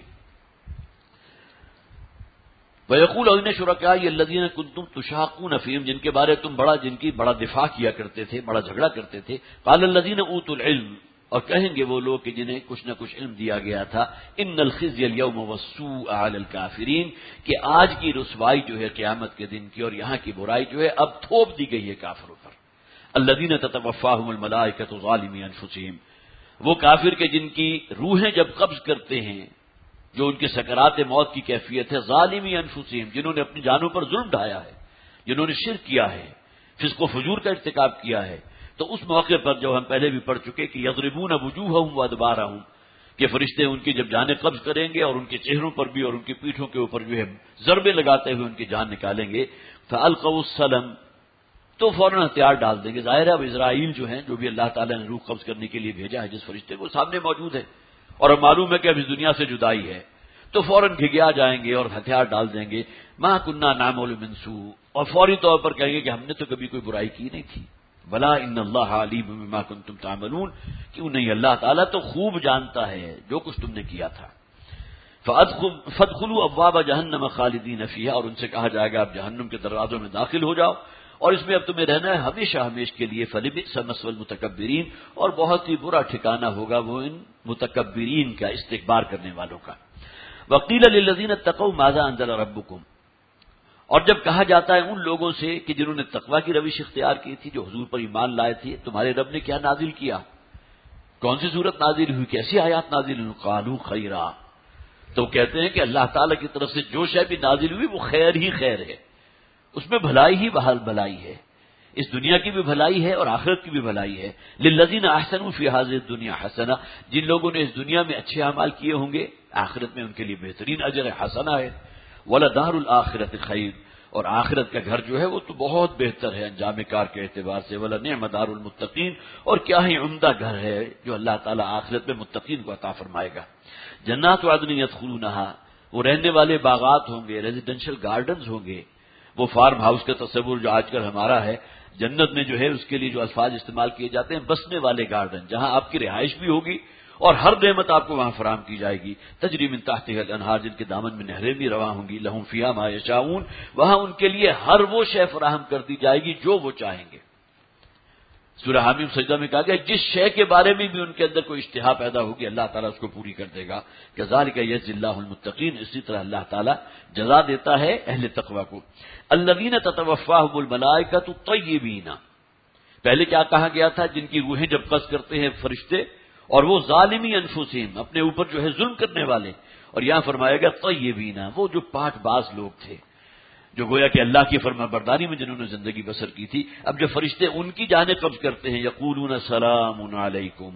وَيَقُولُ اِنَّ شُرَكَائِيَ الَّذِينَ كُنتُمْ تُشَاقُّونَ فِيهِمْ، جن کے بارے تم بڑا جن کی بڑا دفاع کیا کرتے تھے، بڑا جھگڑا کرتے تھے، قَالَ الَّذِينَ أُوتُوا الْعِلْمَ، اور کہیں گے وہ لوگ کہ جنہیں کچھ نہ کچھ علم دیا گیا تھا، ان الخزي اليوم والسوء على الكافرين، کہ آج کی رسوائی جو ہے قیامت کے دن کی اور یہاں کی برائی جو ہے اب تھوپ دی گئی ہے کافروں پر۔ الذين تتوفاهم الملائكة ظالمي انفسهم، وہ کافر کے جن کی روحیں جب قبض کرتے ہیں، جو ان کے سکرات موت کی کیفیت ہے، ظالمی انفسهم، جنہوں نے اپنی جانوں پر ظلم ڈھایا ہے، جنہوں نے شرک کیا ہے، فسق و فجور کا ارتکاب کیا ہے، تو اس موقع پر جو ہم پہلے بھی پڑھ چکے کہ یضربون وجوہہم وادبارہم، کہ فرشتے ان کی جب جانیں قبض کریں گے اور ان کے چہروں پر بھی اور ان کی پیٹھوں کے اوپر جو ہے ضربے لگاتے ہوئے ان کی جان نکالیں گے، فالقوا السلم، تو فوراً ہتھیار ڈال دیں گے۔ ظاہر ہے اب اسرائیل جو ہیں، جو بھی اللہ تعالیٰ نے روح قبض کرنے کے لیے بھیجا ہے جس فرشتے کو، سامنے موجود ہے اور اب معلوم ہے کہ اب اس دنیا سے جدائی ہے، تو فوراً گھگیا جائیں گے اور ہتھیار ڈال دیں گے، ما کننا نعمل من سوء، اور فوری طور پر کہیں گے کہ ہم نے تو کبھی کوئی برائی کی نہیں تھی۔ بلا ان اللہ علیم بما کنتم تعملون، کیوں نہیں، اللہ تعالیٰ تو خوب جانتا ہے جو کچھ تم نے کیا تھا۔ فادخلوا ابواب جہنم خالدین فیہا، اور ان سے کہا جائے گا آپ جہنم کے دروازوں میں داخل ہو جاؤ اور اس میں اب تمہیں رہنا ہے ہمیشہ ہمیشہ کے لیے، فلبئس مثوى المتکبرین، اور بہت ہی برا ٹھکانہ ہوگا وہ ان متکبرین کا، استکبار کرنے والوں کا۔ وقیل للذین اتقوا ماذا انزل ربکم، اور جب کہا جاتا ہے ان لوگوں سے کہ جنہوں نے تقوی کی روش اختیار کی تھی، جو حضور پر ایمان لائے تھے، تمہارے رب نے کیا نازل کیا، کون سی صورت نازل ہوئی، کیسی آیات نازل ہوئی، قالوا خیرا، تو کہتے ہیں کہ اللہ تعالیٰ کی طرف سے جو شے بھی نازل ہوئی وہ خیر ہی خیر ہے، اس میں بھلائی ہی بحال بھلائی ہے، اس دنیا کی بھی بھلائی ہے اور آخرت کی بھی بھلائی ہے۔ للذین احسنوا فی هذه الدنیا حسنہ، جن لوگوں نے اس دنیا میں اچھے اعمال کیے ہوں گے آخرت میں ان کے لیے بہترین اجر حسنہ ہے۔ ولدار الآخرۃ خیر، اور آخرت کا گھر جو ہے وہ تو بہت بہتر ہے انجام کار کے اعتبار سے۔ ولنعم دار المتقین، اور کیا ہی عمدہ گھر ہے جو اللہ تعالیٰ آخرت میں متقین کو عطا فرمائے گا۔ جنات عدن یدخلونہا، وہ رہنے والے باغات ہوں گے، ریزیڈینشل گارڈنز ہوں گے، وہ فارم ہاؤس کا تصور جو آج کل ہمارا ہے، جنت میں جو ہے اس کے لیے جو الفاظ استعمال کیے جاتے ہیں، بسنے والے گارڈن، جہاں آپ کی رہائش بھی ہوگی اور ہر نعمت آپ کو وہاں فراہم کی جائے گی۔ تجری من تحتها الانہار، جن کے دامن میں نہریں بھی رواں ہوں گی، لہم فیہا ما یشاؤون، وہاں ان کے لیے ہر وہ شے فراہم کر دی جائے گی جو وہ چاہیں گے۔ سورہ حامیم سجدہ میں کہا گیا جس شے کے بارے میں بھی ان کے اندر کوئی اشتہا پیدا ہوگی اللہ تعالیٰ اس کو پوری کر دے گا۔ کذالک یجزی اللہ المتقین، اسی طرح اللہ تعالیٰ جزا دیتا ہے اہل تقوی کو۔ الذین تتوفاہم الملائکۃ طیبین، پہلے کیا کہا گیا تھا، جن کی روحیں جب قبض کرتے ہیں فرشتے، اور وہ ظالمی انفسہم، اپنے اوپر جو ہے ظلم کرنے والے، اور یہاں فرمایا گیا طیبین، وہ جو پاک باز لوگ تھے، جو گویا کہ اللہ کی فرما برداری میں جنہوں نے زندگی بسر کی تھی، اب جب فرشتے ان کی جانیں قبض کرتے ہیں، یقولون سلام علیکم،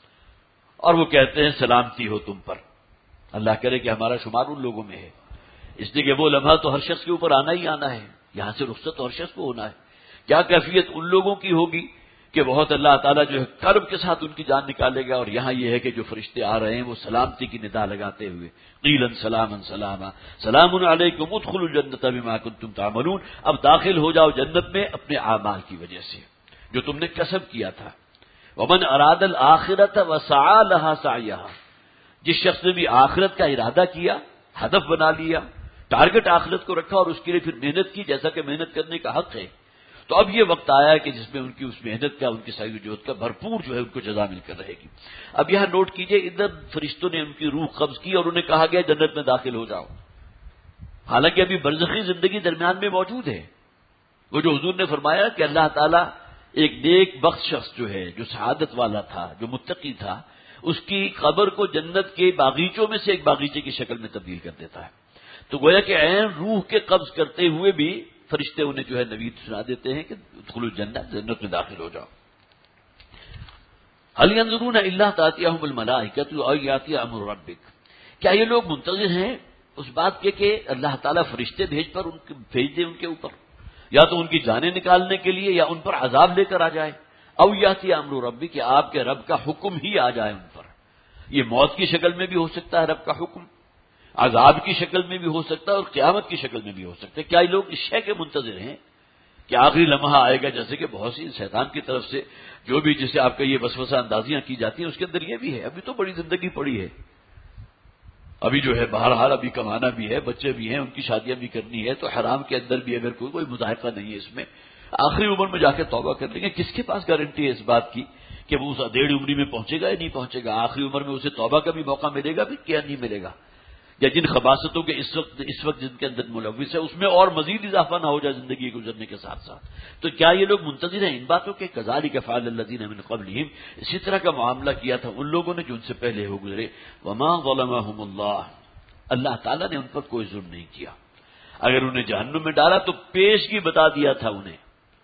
اور وہ کہتے ہیں سلامتی ہو تم پر۔ اللہ کرے کہ ہمارا شمار ان لوگوں میں ہے، اس لیے کہ وہ لمحہ تو ہر شخص کے اوپر آنا ہی آنا ہے، یہاں سے رخصت ہر شخص کو ہونا ہے۔ کیا کیفیت ان لوگوں کی ہوگی کہ بہت اللہ تعالیٰ جو ہے کرب کے ساتھ ان کی جان نکالے گا، اور یہاں یہ ہے کہ جو فرشتے آ رہے ہیں وہ سلامتی کی ندا لگاتے ہوئے، قیلا سلاما سلاما سلام علیکم ادخلوا الجنۃ بما کنتم تعملون، اب داخل ہو جاؤ جنت میں اپنے اعمال کی وجہ سے جو تم نے کسب کیا تھا۔ ومن اراد الآخرۃ وسعى لها سعیها، جس شخص نے بھی آخرت کا ارادہ کیا، ہدف بنا لیا، ٹارگٹ آخرت کو رکھا اور اس کے لیے پھر محنت کی، جیسا کہ محنت کرنے کا حق ہے، تو اب یہ وقت آیا ہے کہ جس میں ان کی اس محنت کا، ان کی سعی و جہد کا بھرپور جو ہے ان کو جزا مل کر رہے گی۔ اب یہاں نوٹ کیجئے، ادھر فرشتوں نے ان کی روح قبض کی اور انہیں کہا گیا جنت میں داخل ہو جاؤ، حالانکہ ابھی برزخی زندگی درمیان میں موجود ہے۔ وہ جو حضور نے فرمایا کہ اللہ تعالیٰ ایک نیک بخت شخص جو ہے، جو سعادت والا تھا، جو متقی تھا، اس کی قبر کو جنت کے باغیچوں میں سے ایک باغیچے کی شکل میں تبدیل کر دیتا ہے، تو گویا کہ عین روح کے قبض کرتے ہوئے بھی فرشتے انہیں جو ہے نوید سنا دیتے ہیں کہ ادخلوا الجنہ، جنت میں داخل ہو جاؤ۔ هل ينظرون الا تأتيهم الملائکۃ او یأتی امر ربک، کیا یہ لوگ منتظر ہیں اس بات کے کہ اللہ تعالیٰ فرشتے بھیج پر ان بھیج دے ان کے اوپر، یا تو ان کی جانیں نکالنے کے لیے یا ان پر عذاب لے کر آ جائے، او یأتی امر ربک، کہ آپ کے رب کا حکم ہی آ جائے ان پر۔ یہ موت کی شکل میں بھی ہو سکتا ہے رب کا حکم، عذاب کی شکل میں بھی ہو سکتا ہے اور قیامت کی شکل میں بھی ہو سکتا ہے۔ کیا یہ لوگ اس شے کے منتظر ہیں کہ آخری لمحہ آئے گا، جیسے کہ بہت سی شیطان کی طرف سے جو بھی جسے آپ کا یہ وسوسہ اندازیاں کی جاتی ہیں اس کے اندر یہ بھی ہے، ابھی تو بڑی زندگی پڑی ہے، ابھی جو ہے بہرحال ابھی کمانا بھی ہے، بچے بھی ہیں، ان کی شادیاں بھی کرنی ہے، تو حرام کے اندر بھی اگر کوئی کوئی مذائقہ نہیں ہے اس میں، آخری عمر میں جا کے توبہ کر لیں گے۔ کس کے پاس گارنٹی ہے اس بات کی کہ وہ اس ادھیڑ عمری میں پہنچے گا یا نہیں پہنچے گا؟ آخری عمر میں اسے توبہ کا بھی موقع ملے گا بھی کیا نہیں ملے گا؟ یا جن خباثتوں کے اس وقت اس وقت جن کے اندر ملوث ہے اس میں اور مزید اضافہ نہ ہو جائے زندگی گزرنے کے ساتھ ساتھ، تو کیا یہ لوگ منتظر ہیں ان باتوں کے؟ کذالک فعل الذین من قبلہم، اسی طرح کا معاملہ کیا تھا ان لوگوں نے جو ان سے پہلے ہو گزرے۔ وما ظلمہم اللہ، اللہ تعالیٰ نے ان پر کوئی ظلم نہیں کیا، اگر انہیں جہنم میں ڈالا تو پیشگی بتا دیا تھا انہیں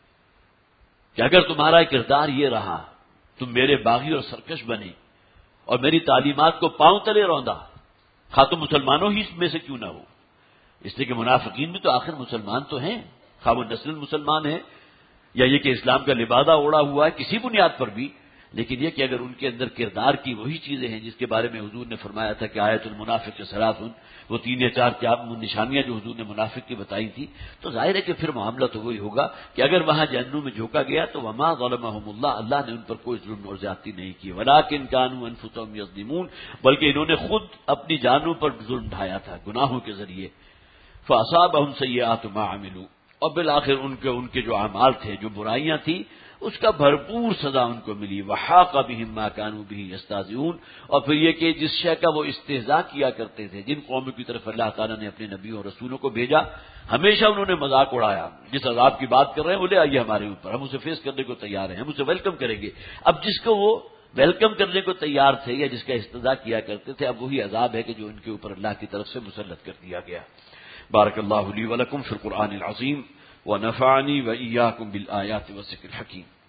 کہ اگر تمہارا کردار یہ رہا، تم میرے باغی اور سرکش بنے اور میری تعلیمات کو پاؤں تلے روندا، خواہ تو مسلمانوں ہی میں سے کیوں نہ ہو، اس لیے کہ منافقین بھی تو آخر مسلمان تو ہیں، خواہ وہ نسل مسلمان ہیں یا یہ کہ اسلام کا لبادہ اوڑا ہوا ہے کسی بنیاد پر بھی، لیکن یہ کہ اگر ان کے اندر کردار کی وہی چیزیں ہیں جس کے بارے میں حضور نے فرمایا تھا کہ آیت المنافق کے ثلاث، وہ تین یا چار کیا نشانیاں جو حضور نے منافق کی بتائی تھی، تو ظاہر ہے کہ پھر معاملہ تو وہی ہوگا کہ اگر وہاں جہنم میں جھونکا گیا تو وما ظلمہم اللہ، اللہ نے ان پر کوئی ظلم اور زیادتی نہیں کی، ولکن کانوا انفسہم یظلمون، بلکہ انہوں نے خود اپنی جانوں پر ظلم ڈھایا تھا گناہوں کے ذریعے۔ فاصابہم سیئات ما عملوا، اور بالآخر ان کے ان کے جو اعمال تھے، جو برائیاں تھیں، اس کا بھرپور سزا ان کو ملی۔ وحاق بہم ما كانوا به يستهزئون، اور پھر یہ کہ جس شے کا وہ استہزاء کیا کرتے تھے، جن قوموں کی طرف اللہ تعالیٰ نے اپنے نبیوں اور رسولوں کو بھیجا، ہمیشہ انہوں نے مذاق اڑایا، جس عذاب کی بات کر رہے ہیں وہ لے آئیے ہمارے اوپر، ہم اسے فیس کرنے کو تیار ہیں، ہم اسے ویلکم کریں گے۔ اب جس کو وہ ویلکم کرنے کو تیار تھے یا جس کا استہزاء کیا کرتے تھے، اب وہی عذاب ہے کہ جو ان کے اوپر اللہ کی طرف سے مسلط کر دیا گیا۔ بارک اللہ لی ولکم فی القرآن العظیم ونفعنی وإیاکم بالآیات والذکر الحکیم۔